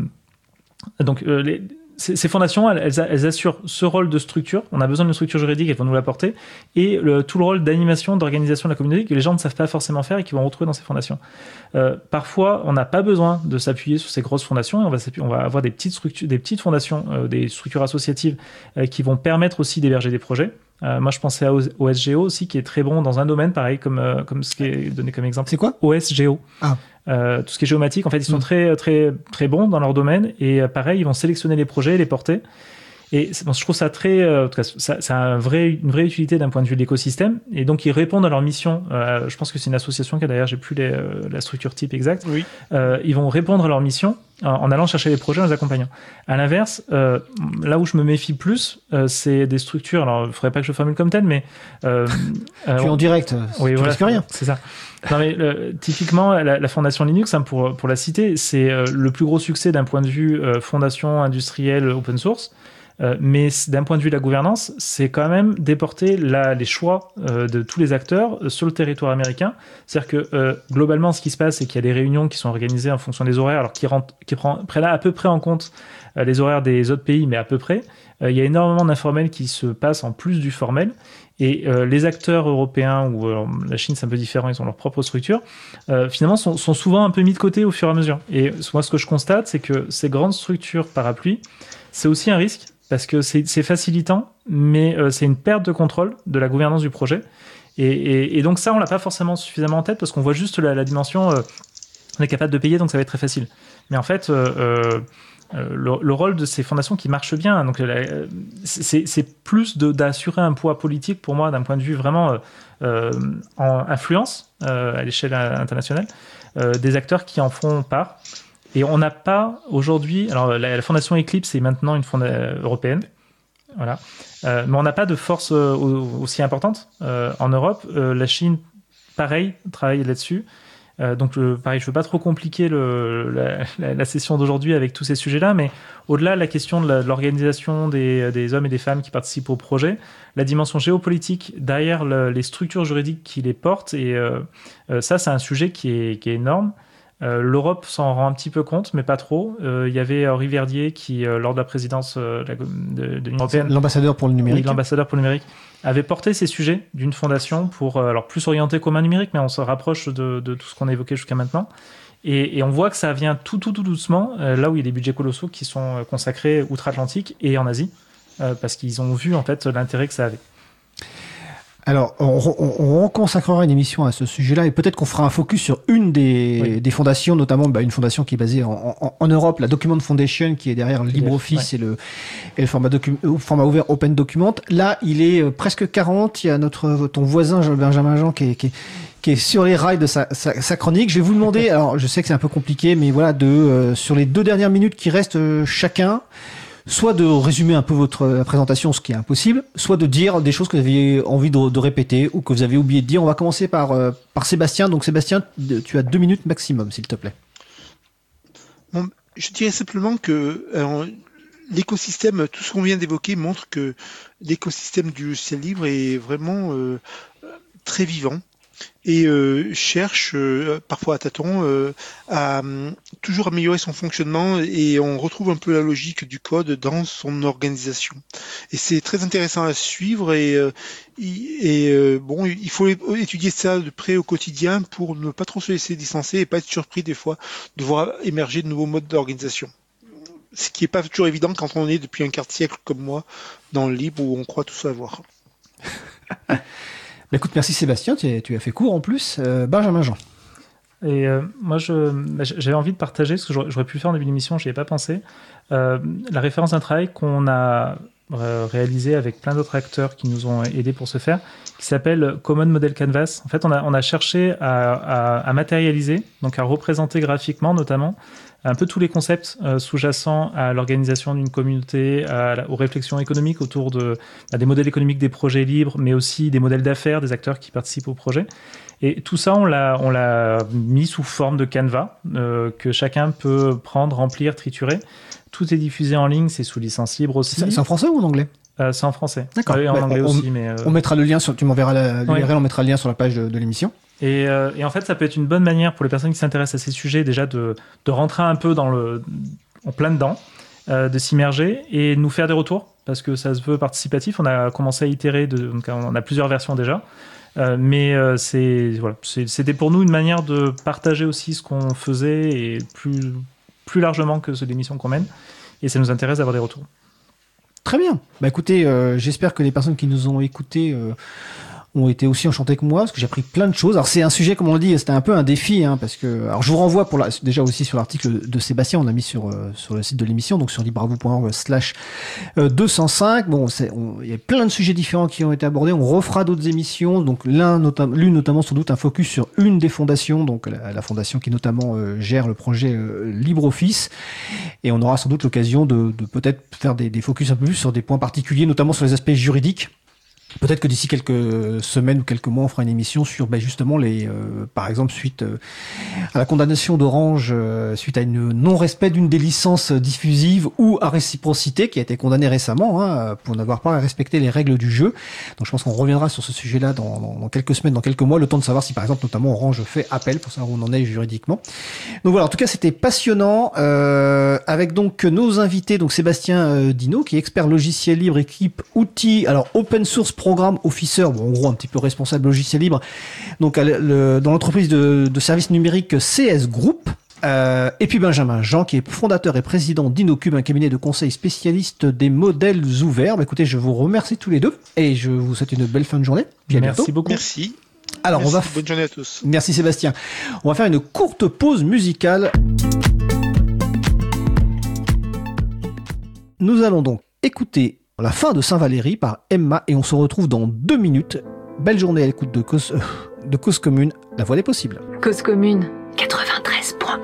donc, ces fondations, elles assurent ce rôle de structure. On a besoin d'une structure juridique, elles vont nous l'apporter. Et tout le rôle d'animation, d'organisation de la communauté que les gens ne savent pas forcément faire et qu'ils vont retrouver dans ces fondations. Parfois, on n'a pas besoin de s'appuyer sur ces grosses fondations. Et on va avoir des petites fondations, des structures associatives qui vont permettre aussi d'héberger des projets. Moi, je pensais à OSGeo aussi, qui est très bon dans un domaine, pareil, comme ce qui est donné comme exemple. C'est quoi? OSGeo. Ah. Tout ce qui est géomatique, en fait, ils sont très, très, très bons dans leur domaine et pareil, ils vont sélectionner les projets, les porter. Et je trouve ça en tout cas, ça a une vraie utilité d'un point de vue de l'écosystème. Et donc, ils répondent à leur mission. Je pense que c'est une association qui a d'ailleurs, j'ai plus la structure type exacte. Oui. Ils vont répondre à leur mission en allant chercher les projets, en les accompagnant. À l'inverse, là où je me méfie plus, c'est des structures. Alors, il ne faudrait pas que je formule comme tel, mais tu es en direct. Oui, tu risques rien. C'est ça. Non, mais typiquement, la fondation Linux, hein, pour la citer, c'est le plus gros succès d'un point de vue fondation industrielle open source. Mais d'un point de vue de la gouvernance, c'est quand même déporter les choix de tous les acteurs sur le territoire américain. C'est-à-dire que globalement, ce qui se passe, c'est qu'il y a des réunions qui sont organisées en fonction des horaires, alors qui prennent à peu près en compte les horaires des autres pays, mais à peu près. Il y a énormément d'informels qui se passent en plus du formel. Et les acteurs européens, ou la Chine c'est un peu différent, ils ont leur propre structure, finalement sont souvent un peu mis de côté au fur et à mesure. Et moi, ce que je constate, c'est que ces grandes structures parapluies, c'est aussi un risque, parce que c'est facilitant, mais c'est une perte de contrôle de la gouvernance du projet. Et donc ça, on l'a pas forcément suffisamment en tête, parce qu'on voit juste la dimension, on est capable de payer, donc ça va être très facile. Mais en fait, le rôle de ces fondations qui marchent bien, donc c'est plus d'assurer un poids politique pour moi, d'un point de vue vraiment en influence à l'échelle internationale, des acteurs qui en font part. Et on n'a pas aujourd'hui, alors la fondation Eclipse est maintenant une fondation européenne, voilà, mais on n'a pas de force aussi importante en Europe. La Chine, pareil, travaille là-dessus. Donc pareil, je veux pas trop compliquer la session d'aujourd'hui avec tous ces sujets-là, mais au-delà de la question de l'organisation des hommes et des femmes qui participent au projet, la dimension géopolitique derrière les structures juridiques qui les portent, et ça c'est un sujet qui est énorme. L'Europe s'en rend un petit peu compte, mais pas trop. Il y avait Henri Verdier qui, lors de la présidence de l'Union européenne, l'ambassadeur pour le numérique, l'ambassadeur pour le numérique, avait porté ces sujets d'une fondation pour alors plus orienté commun numérique, mais on se rapproche de tout ce qu'on a évoqué jusqu'à maintenant. Et on voit que ça vient tout doucement, là où il y a des budgets colossaux qui sont consacrés outre-Atlantique et en Asie, parce qu'ils ont vu en fait l'intérêt que ça avait. Alors, on consacrera une émission à ce sujet-là et peut-être qu'on fera un focus sur une des fondations, notamment une fondation qui est basée en Europe, la Document Foundation, qui est derrière LibreOffice et le format ouvert Open Document. Là, il est presque 40. Il y a ton voisin Benjamin Jean qui est sur les rails de sa chronique. Je vais vous demander, alors je sais que c'est un peu compliqué, mais voilà, sur les 2 dernières minutes qui restent chacun, soit de résumer un peu votre présentation, ce qui est impossible, soit de dire des choses que vous aviez envie de répéter ou que vous avez oublié de dire. On va commencer par Sébastien. Donc Sébastien, tu as 2 minutes maximum, s'il te plaît. Bon, je dirais simplement que l'écosystème, tout ce qu'on vient d'évoquer montre que l'écosystème du logiciel libre est vraiment très vivant et cherche parfois à tâtons à toujours améliorer son fonctionnement, et on retrouve un peu la logique du code dans son organisation. Et c'est très intéressant à suivre, et bon, il faut étudier ça de près au quotidien pour ne pas trop se laisser distancer et pas être surpris des fois de voir émerger de nouveaux modes d'organisation. Ce qui n'est pas toujours évident quand on est depuis un quart de siècle comme moi dans le libre où on croit tout savoir. Écoute, merci Sébastien, tu as fait court en plus. Benjamin Jean. Et moi, j'avais envie de partager, parce que j'aurais pu le faire en début d'émission, je n'y ai pas pensé, la référence d'un travail qu'on a réalisé avec plein d'autres acteurs qui nous ont aidés pour ce faire, qui s'appelle Common Model Canvas. En fait, on a cherché à matérialiser, donc à représenter graphiquement notamment, un peu tous les concepts sous-jacents à l'organisation d'une communauté, aux réflexions économiques autour des modèles économiques des projets libres, mais aussi des modèles d'affaires des acteurs qui participent au projet. Et tout ça, on l'a mis sous forme de canevas que chacun peut prendre, remplir, triturer. Tout est diffusé en ligne, c'est sous licence libre aussi. C'est en français ou en anglais ? C'est en français. D'accord. En anglais aussi, mais... On mettra le lien tu m'enverras l'URL, on mettra le lien sur la page de l'émission. Et en fait, ça peut être une bonne manière pour les personnes qui s'intéressent à ces sujets déjà de rentrer un peu en plein dedans, de s'immerger et de nous faire des retours, parce que ça se veut participatif. On a commencé à itérer, donc on a plusieurs versions déjà. Mais c'était pour nous une manière de partager aussi ce qu'on faisait, et plus largement que ce d'émission qu'on mène. Et ça nous intéresse d'avoir des retours. Très bien. Écoutez, j'espère que les personnes qui nous ont écoutés ont été aussi enchantés que moi, parce que j'ai appris plein de choses. Alors c'est un sujet, comme on le dit, c'était un peu un défi, parce que, alors je vous renvoie déjà aussi sur l'article de Sébastien, on l'a mis sur le site de l'émission, donc sur libravou.org/205. Bon, il y a plein de sujets différents qui ont été abordés. On refera d'autres émissions, donc l'une notamment sans doute un focus sur une des fondations, donc la fondation qui notamment gère le projet LibreOffice, et on aura sans doute l'occasion de peut-être faire des focus un peu plus sur des points particuliers, notamment sur les aspects juridiques. Peut-être que d'ici quelques semaines ou quelques mois, on fera une émission sur justement par exemple, suite à la condamnation d'Orange, suite à une non-respect d'une des licences diffusives ou à réciprocité, qui a été condamnée récemment pour n'avoir pas respecté les règles du jeu. Donc je pense qu'on reviendra sur ce sujet-là dans quelques semaines, dans quelques mois, le temps de savoir si par exemple notamment Orange fait appel, pour savoir où on en est juridiquement. Donc voilà, en tout cas c'était passionnant, avec donc nos invités, donc Sébastien Dino, qui est expert logiciel libre, équipe outils, alors open source programme officer, bon, en gros un petit peu responsable logiciel libre, donc dans l'entreprise de services numériques CS Group, et puis Benjamin Jean, qui est fondateur et président d'InnoCube, un cabinet de conseil spécialiste des modèles ouverts. Écoutez, je vous remercie tous les deux et je vous souhaite une belle fin de journée. Puis à bientôt. Beaucoup. Merci. Alors bonne journée à tous. Merci Sébastien. On va faire une courte pause musicale. Nous allons donc écouter la fin de Saint-Valéry par Emma, et on se retrouve dans 2 minutes. Belle journée à l'écoute de Cause Commune, la voix des possibles. Cause Commune 93.1.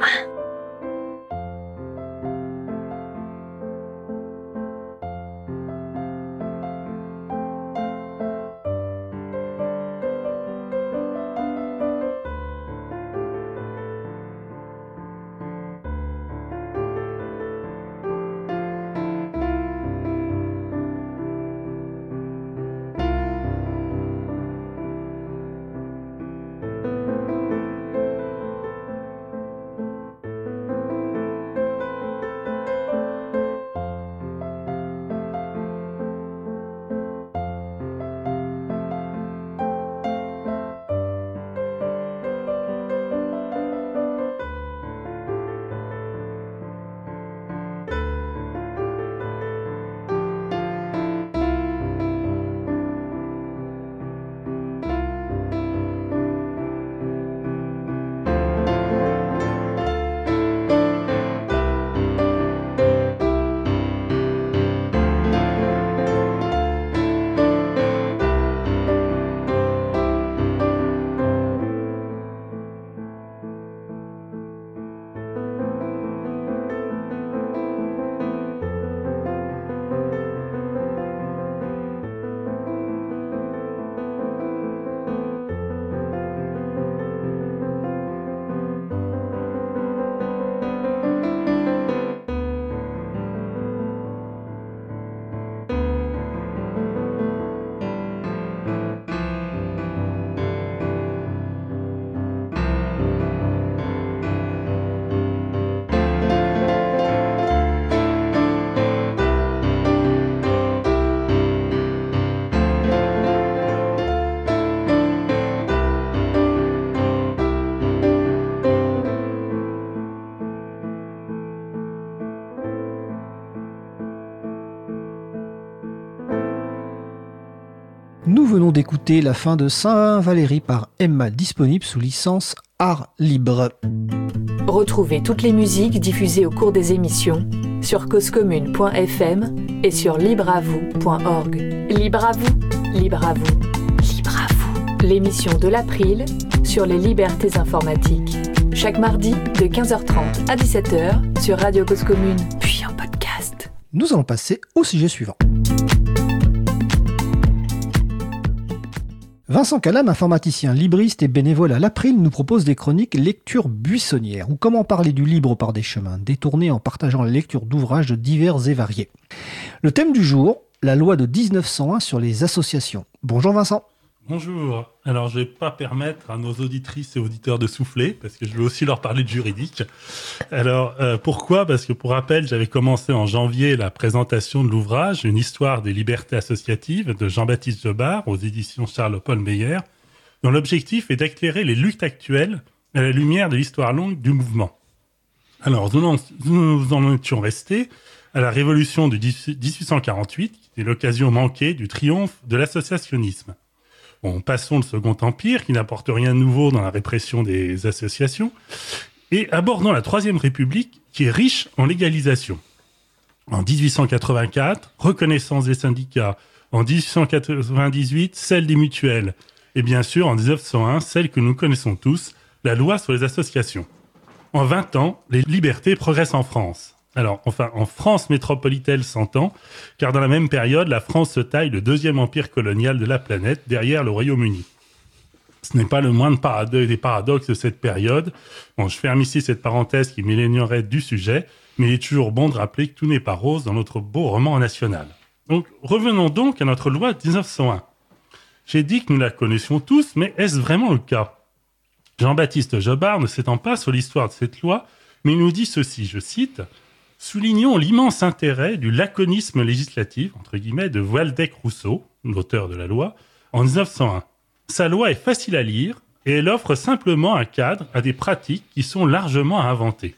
Nous venons d'écouter la fin de Saint-Valéry par Emma, disponible sous licence Art Libre. Retrouvez toutes les musiques diffusées au cours des émissions sur causecommune.fm et sur libreavou.org. Libre à vous, libre à vous, libre à vous. L'émission de l'April sur les libertés informatiques. Chaque mardi de 15h30 à 17h sur Radio Cause Commune, puis en podcast. Nous allons passer au sujet suivant. Vincent Calam, informaticien, libriste et bénévole à l'April, nous propose des chroniques lecture buissonnière, ou comment parler du libre par des chemins détournés en partageant la lecture d'ouvrages divers et variés. Le thème du jour, la loi de 1901 sur les associations. Bonjour Vincent. Bonjour. Alors, je ne vais pas permettre à nos auditrices et auditeurs de souffler, parce que je vais aussi leur parler de juridique. Alors, pourquoi ? Parce que, pour rappel, j'avais commencé en janvier la présentation de l'ouvrage « Une histoire des libertés associatives » de Jean-Baptiste Jobard aux éditions Charles-Paul Meyer, dont l'objectif est d'éclairer les luttes actuelles à la lumière de l'histoire longue du mouvement. Alors, nous en étions restés à la révolution de 1848, qui était l'occasion manquée du triomphe de l'associationnisme. Bon, passons le Second Empire, qui n'apporte rien de nouveau dans la répression des associations, et abordons la Troisième République, qui est riche en légalisation. En 1884, reconnaissance des syndicats. En 1898, celle des mutuelles. Et bien sûr, en 1901, celle que nous connaissons tous, la loi sur les associations. En 20 ans, les libertés progressent en France. Alors, enfin, en France métropolitaine s'entend, car dans la même période, la France se taille le deuxième empire colonial de la planète, derrière le Royaume-Uni. Ce n'est pas le moindre des paradoxes de cette période. Bon, je ferme ici cette parenthèse qui m'éloignerait du sujet, mais il est toujours bon de rappeler que tout n'est pas rose dans notre beau roman national. Donc, revenons donc à notre loi de 1901. J'ai dit que nous la connaissions tous, mais est-ce vraiment le cas ? Jean-Baptiste Jobard ne s'étend pas sur l'histoire de cette loi, mais il nous dit ceci, je cite... Soulignons l'immense intérêt du laconisme législatif, entre guillemets, de Waldeck-Rousseau, l'auteur de la loi, en 1901. Sa loi est facile à lire et elle offre simplement un cadre à des pratiques qui sont largement à inventer.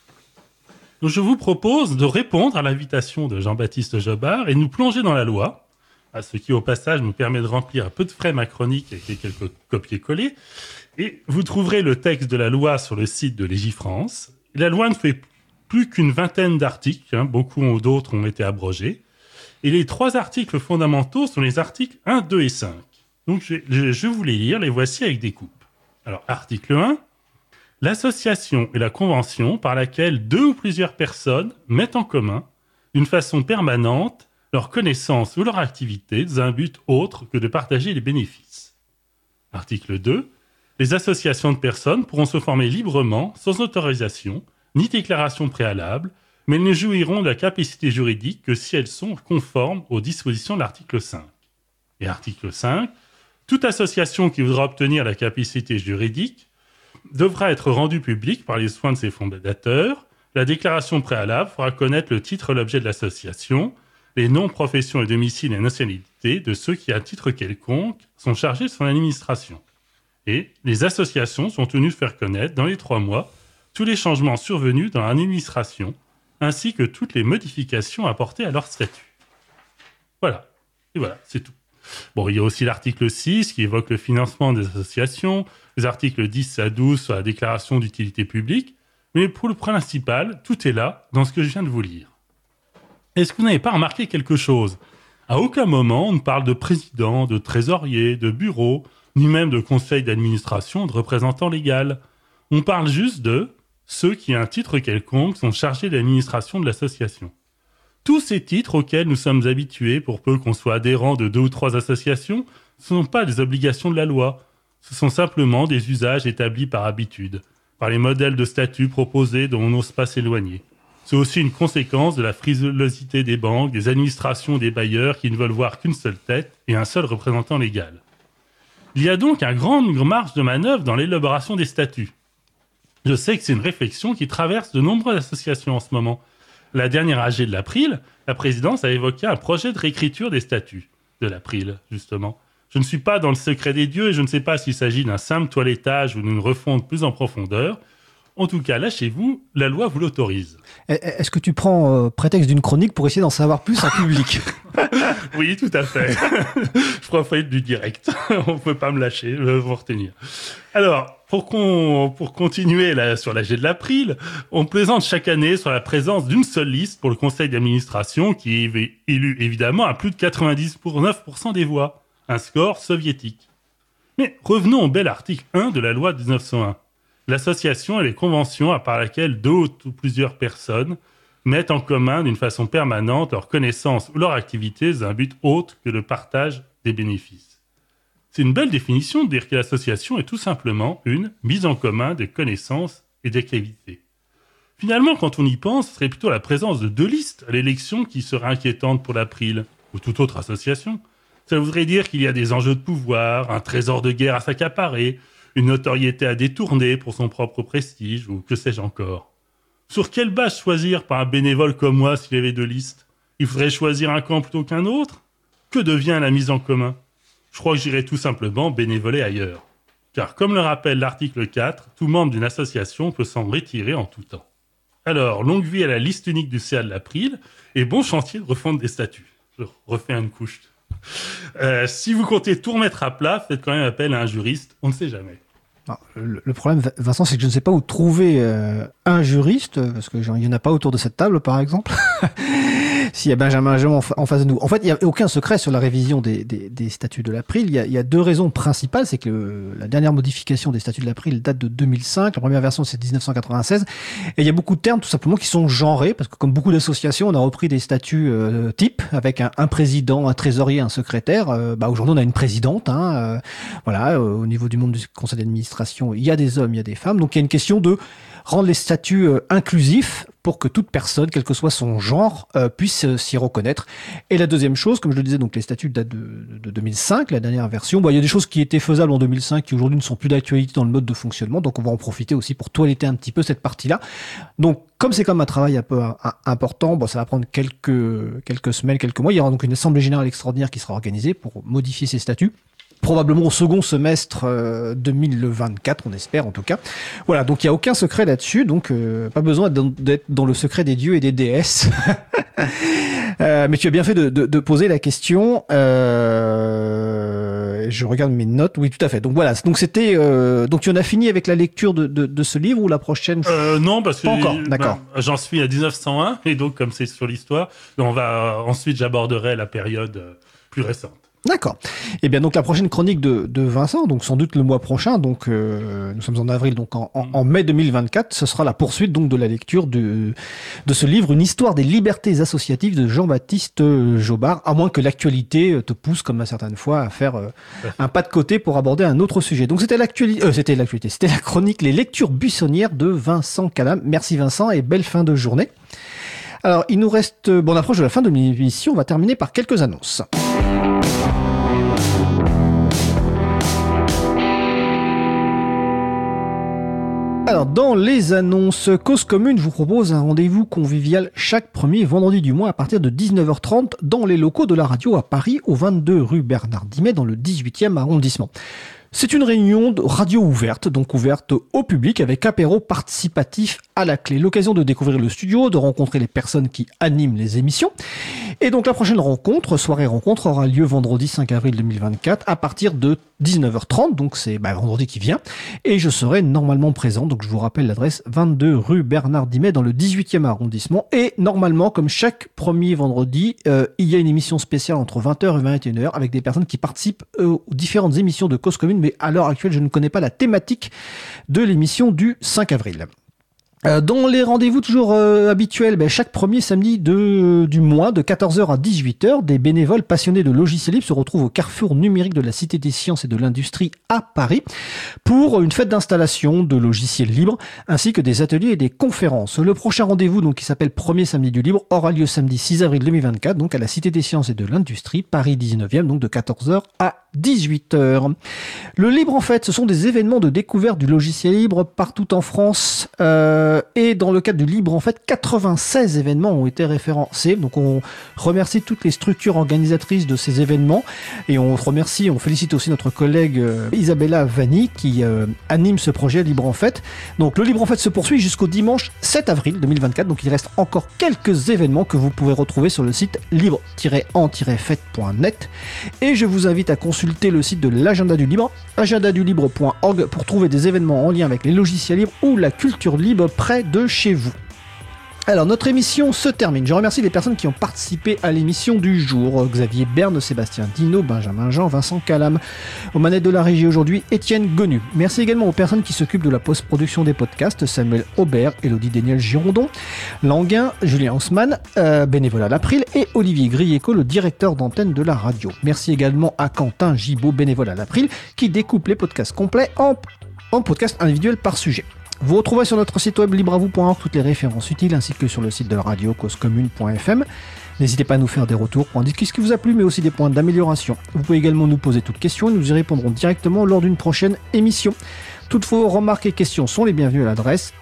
Donc je vous propose de répondre à l'invitation de Jean-Baptiste Jobard et de nous plonger dans la loi, à ce qui au passage me permet de remplir un peu de frais ma chronique avec quelques copier-coller. Et vous trouverez le texte de la loi sur le site de Légifrance. La loi ne fait plus qu'une vingtaine d'articles, beaucoup d'autres ont été abrogés. Et les 3 articles fondamentaux sont les articles 1, 2 et 5. Donc je vais vous les lire, les voici avec des coupes. Alors, article 1, l'association est la convention par laquelle 2 ou plusieurs personnes mettent en commun, d'une façon permanente, leur connaissance ou leur activité dans un but autre que de partager les bénéfices. Article 2, les associations de personnes pourront se former librement, sans autorisation, ni déclaration préalable, mais elles ne jouiront de la capacité juridique que si elles sont conformes aux dispositions de l'article 5. Et article 5, toute association qui voudra obtenir la capacité juridique devra être rendue publique par les soins de ses fondateurs. La déclaration préalable fera connaître le titre et l'objet de l'association, les noms, professions et domiciles et nationalités de ceux qui, à titre quelconque, sont chargés de son administration. Et les associations sont tenues de faire connaître, dans les 3 mois, tous les changements survenus dans l'administration, ainsi que toutes les modifications apportées à leur statut. Voilà. Et voilà, c'est tout. Bon, il y a aussi l'article 6 qui évoque le financement des associations, les articles 10 à 12 sur la déclaration d'utilité publique, mais pour le principal, tout est là dans ce que je viens de vous lire. Est-ce que vous n'avez pas remarqué quelque chose ? À aucun moment, on ne parle de président, de trésorier, de bureau, ni même de conseil d'administration, de représentant légal. On parle juste de ceux qui, à un titre quelconque, sont chargés de l'administration de l'association. Tous ces titres auxquels nous sommes habitués, pour peu qu'on soit adhérent de 2 ou 3 associations, ne sont pas des obligations de la loi. Ce sont simplement des usages établis par habitude, par les modèles de statut proposés dont on n'ose pas s'éloigner. C'est aussi une conséquence de la frilosité des banques, des administrations, des bailleurs qui ne veulent voir qu'une seule tête et un seul représentant légal. Il y a donc une grande marge de manœuvre dans l'élaboration des statuts. Je sais que c'est une réflexion qui traverse de nombreuses associations en ce moment. La dernière AG de l'April, la présidence a évoqué un projet de réécriture des statuts de l'April, justement. Je ne suis pas dans le secret des dieux et je ne sais pas s'il s'agit d'un simple toilettage ou d'une refonte plus en profondeur. En tout cas, lâchez-vous, la loi vous l'autorise. Est-ce que tu prends prétexte d'une chronique pour essayer d'en savoir plus en public ? Oui, tout à fait. Je profite du direct. On peut pas me lâcher, vous retenir. Alors, pour continuer là, sur l'AG de l'April, on plaisante chaque année sur la présence d'une seule liste pour le conseil d'administration qui est élu évidemment à plus de 99% des voix. Un score soviétique. Mais revenons au bel article 1 de la loi de 1901. L'association est les conventions par laquelle deux ou plusieurs personnes mettent en commun d'une façon permanente leurs connaissances ou leurs activités dans un but autre que le partage des bénéfices. C'est une belle définition de dire que l'association est tout simplement une mise en commun des connaissances et d'activités. Finalement, quand on y pense, ce serait plutôt la présence de deux listes à l'élection qui serait inquiétante pour l'April, ou toute autre association. Ça voudrait dire qu'il y a des enjeux de pouvoir, un trésor de guerre à s'accaparer, une notoriété à détourner pour son propre prestige, ou que sais-je encore. Sur quelle base choisir par un bénévole comme moi s'il y avait deux listes ? Il faudrait choisir un camp plutôt qu'un autre ? Que devient la mise en commun ? Je crois que j'irai tout simplement bénévoler ailleurs. Car comme le rappelle l'article 4, tout membre d'une association peut s'en retirer en tout temps. Alors, longue vie à la liste unique du CA de l'April, et bon chantier de refonte des statuts. Je refais une couche. Si vous comptez tout remettre à plat, faites quand même appel à un juriste, on ne sait jamais. Alors, le problème, Vincent, c'est que je ne sais pas où trouver un juriste, parce qu'il n'y en a pas autour de cette table, par exemple. S'il y a Benjamin Jean en face de nous. En fait, il n'y a aucun secret sur la révision des statuts de l'April. Il y a deux raisons principales. C'est que la dernière modification des statuts de l'April date de 2005. La première version, c'est 1996. Et il y a beaucoup de termes, tout simplement, qui sont genrés, parce que comme beaucoup d'associations, on a repris des statuts types, avec un président, un trésorier, un secrétaire. Aujourd'hui, on a une présidente. Au niveau du monde du conseil d'administration, il y a des hommes, il y a des femmes. Donc, il y a une question de rendre les statuts inclusifs pour que toute personne, quel que soit son genre, puisse s'y reconnaître. Et la deuxième chose, comme je le disais, donc les statuts datent de 2005, la dernière version. Il y a des choses qui étaient faisables en 2005 qui aujourd'hui ne sont plus d'actualité dans le mode de fonctionnement, donc on va en profiter aussi pour toiletter un petit peu cette partie-là. Donc, comme c'est comme un travail un peu important, ça va prendre quelques semaines, quelques mois. Il y aura donc une assemblée générale extraordinaire qui sera organisée pour modifier ces statuts. Probablement au second semestre 2024, on espère en tout cas. Voilà, donc il n'y a aucun secret là-dessus, donc pas besoin d'être dans le secret des dieux et des déesses. Mais tu as bien fait de poser la question. Je regarde mes notes. Oui, tout à fait. Donc voilà. Donc c'était. Donc tu en as fini avec la lecture de ce livre ou la prochaine ? Non, parce que pas encore. D'accord. J'en suis à 1901 et donc comme c'est sur l'histoire, ensuite j'aborderai la période plus récente. D'accord. Et bien donc la prochaine chronique de Vincent, donc sans doute le mois prochain, donc nous sommes en avril, donc en mai 2024, ce sera la poursuite donc de la lecture de ce livre, Une histoire des libertés associatives de Jean-Baptiste Jobard, à moins que l'actualité te pousse comme certaines fois à faire un pas de côté pour aborder un autre sujet. Donc c'était la chronique Les lectures buissonnières de Vincent Calam. Merci Vincent et belle fin de journée. Alors il nous reste, on approche de la fin de l'émission, on va terminer par quelques annonces. Alors, dans les annonces, Cause Commune vous propose un rendez-vous convivial chaque premier vendredi du mois à partir de 19h30 dans les locaux de la radio à Paris, au 22 rue Bernard Dimet, dans le 18e arrondissement. C'est une réunion de radio ouverte, donc ouverte au public avec apéro participatif à la clé. L'occasion de découvrir le studio, de rencontrer les personnes qui animent les émissions. Et donc la prochaine soirée rencontre, aura lieu vendredi 5 avril 2024 à partir de 19h30, donc c'est vendredi qui vient. Et je serai normalement présent, donc je vous rappelle l'adresse 22 rue Bernard Dimet dans le 18e arrondissement. Et normalement, comme chaque premier vendredi, il y a une émission spéciale entre 20h et 21h avec des personnes qui participent aux différentes émissions de Cause Commune, mais à l'heure actuelle, je ne connais pas la thématique de l'émission du 5 avril. Dans les rendez-vous toujours habituels, chaque premier samedi du mois, de 14h à 18h, des bénévoles passionnés de logiciels libres se retrouvent au carrefour numérique de la Cité des Sciences et de l'Industrie à Paris pour une fête d'installation de logiciels libres ainsi que des ateliers et des conférences. Le prochain rendez-vous, donc qui s'appelle Premier Samedi du Libre, aura lieu samedi 6 avril 2024, donc à la Cité des Sciences et de l'Industrie, Paris 19e, donc de 14h à 18h. Le libre, en fait, ce sont des événements de découverte du logiciel libre partout en France. Et dans le cadre du Libre en Fête, 96 événements ont été référencés. Donc on remercie toutes les structures organisatrices de ces événements et on félicite aussi notre collègue Isabella Vanni qui anime ce projet Libre en Fête. Donc le Libre en Fête se poursuit jusqu'au dimanche 7 avril 2024. Donc il reste encore quelques événements que vous pouvez retrouver sur le site libre-en-fête.net. Et je vous invite à consulter le site de l'Agenda du Libre, agendadulibre.org, pour trouver des événements en lien avec les logiciels libres ou la culture libre près de chez vous. Alors, notre émission se termine. Je remercie les personnes qui ont participé à l'émission du jour. Xavier Berne, Sébastien Dino, Benjamin Jean, Vincent Calam. Aux manettes de la régie aujourd'hui, Étienne Gonu. Merci également aux personnes qui s'occupent de la post-production des podcasts. Samuel Aubert, Élodie Daniel Girondon, Languin, Julien Haussmann, bénévole à l'April, et Olivier Grieco, le directeur d'antenne de la radio. Merci également à Quentin Gibaud, bénévole à l'April, qui découpe les podcasts complets en podcasts individuels par sujet. Vous retrouvez sur notre site web libreavou.org toutes les références utiles ainsi que sur le site de la radio causecommune.fm. N'hésitez pas à nous faire des retours pour indiquer ce qui vous a plu mais aussi des points d'amélioration. Vous pouvez également nous poser toutes questions et nous y répondrons directement lors d'une prochaine émission. Toutes vos remarques et questions sont les bienvenues à l'adresse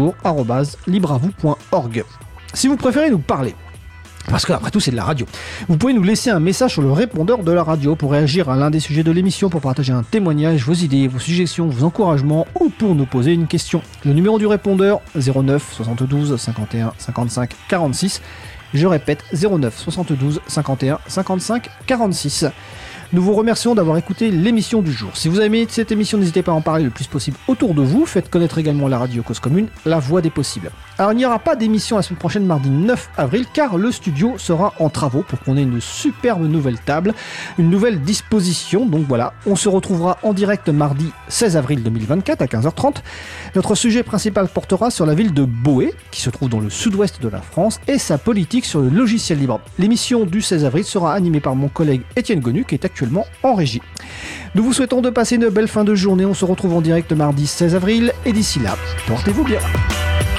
bonjour@libreavou.org. Si vous préférez nous parler, parce qu'après tout c'est de la radio, vous pouvez nous laisser un message sur le répondeur de la radio pour réagir à l'un des sujets de l'émission, pour partager un témoignage, vos idées, vos suggestions, vos encouragements ou pour nous poser une question. Le numéro du répondeur 09 72 51 55 46. Je répète 09 72 51 55 46. Nous vous remercions d'avoir écouté l'émission du jour. Si vous avez aimé cette émission, n'hésitez pas à en parler le plus possible autour de vous. Faites connaître également la radio Cause Commune, la voix des possibles. Alors il n'y aura pas d'émission la semaine prochaine, mardi 9 avril, car le studio sera en travaux pour qu'on ait une superbe nouvelle table, une nouvelle disposition. Donc voilà, on se retrouvera en direct mardi 16 avril 2024 à 15h30. Notre sujet principal portera sur la ville de Boé, qui se trouve dans le sud-ouest de la France, et sa politique sur le logiciel libre. L'émission du 16 avril sera animée par mon collègue Étienne Gonu, qui est actuellement en régie. Nous vous souhaitons de passer une belle fin de journée. On se retrouve en direct mardi 16 avril et d'ici là, portez-vous bien.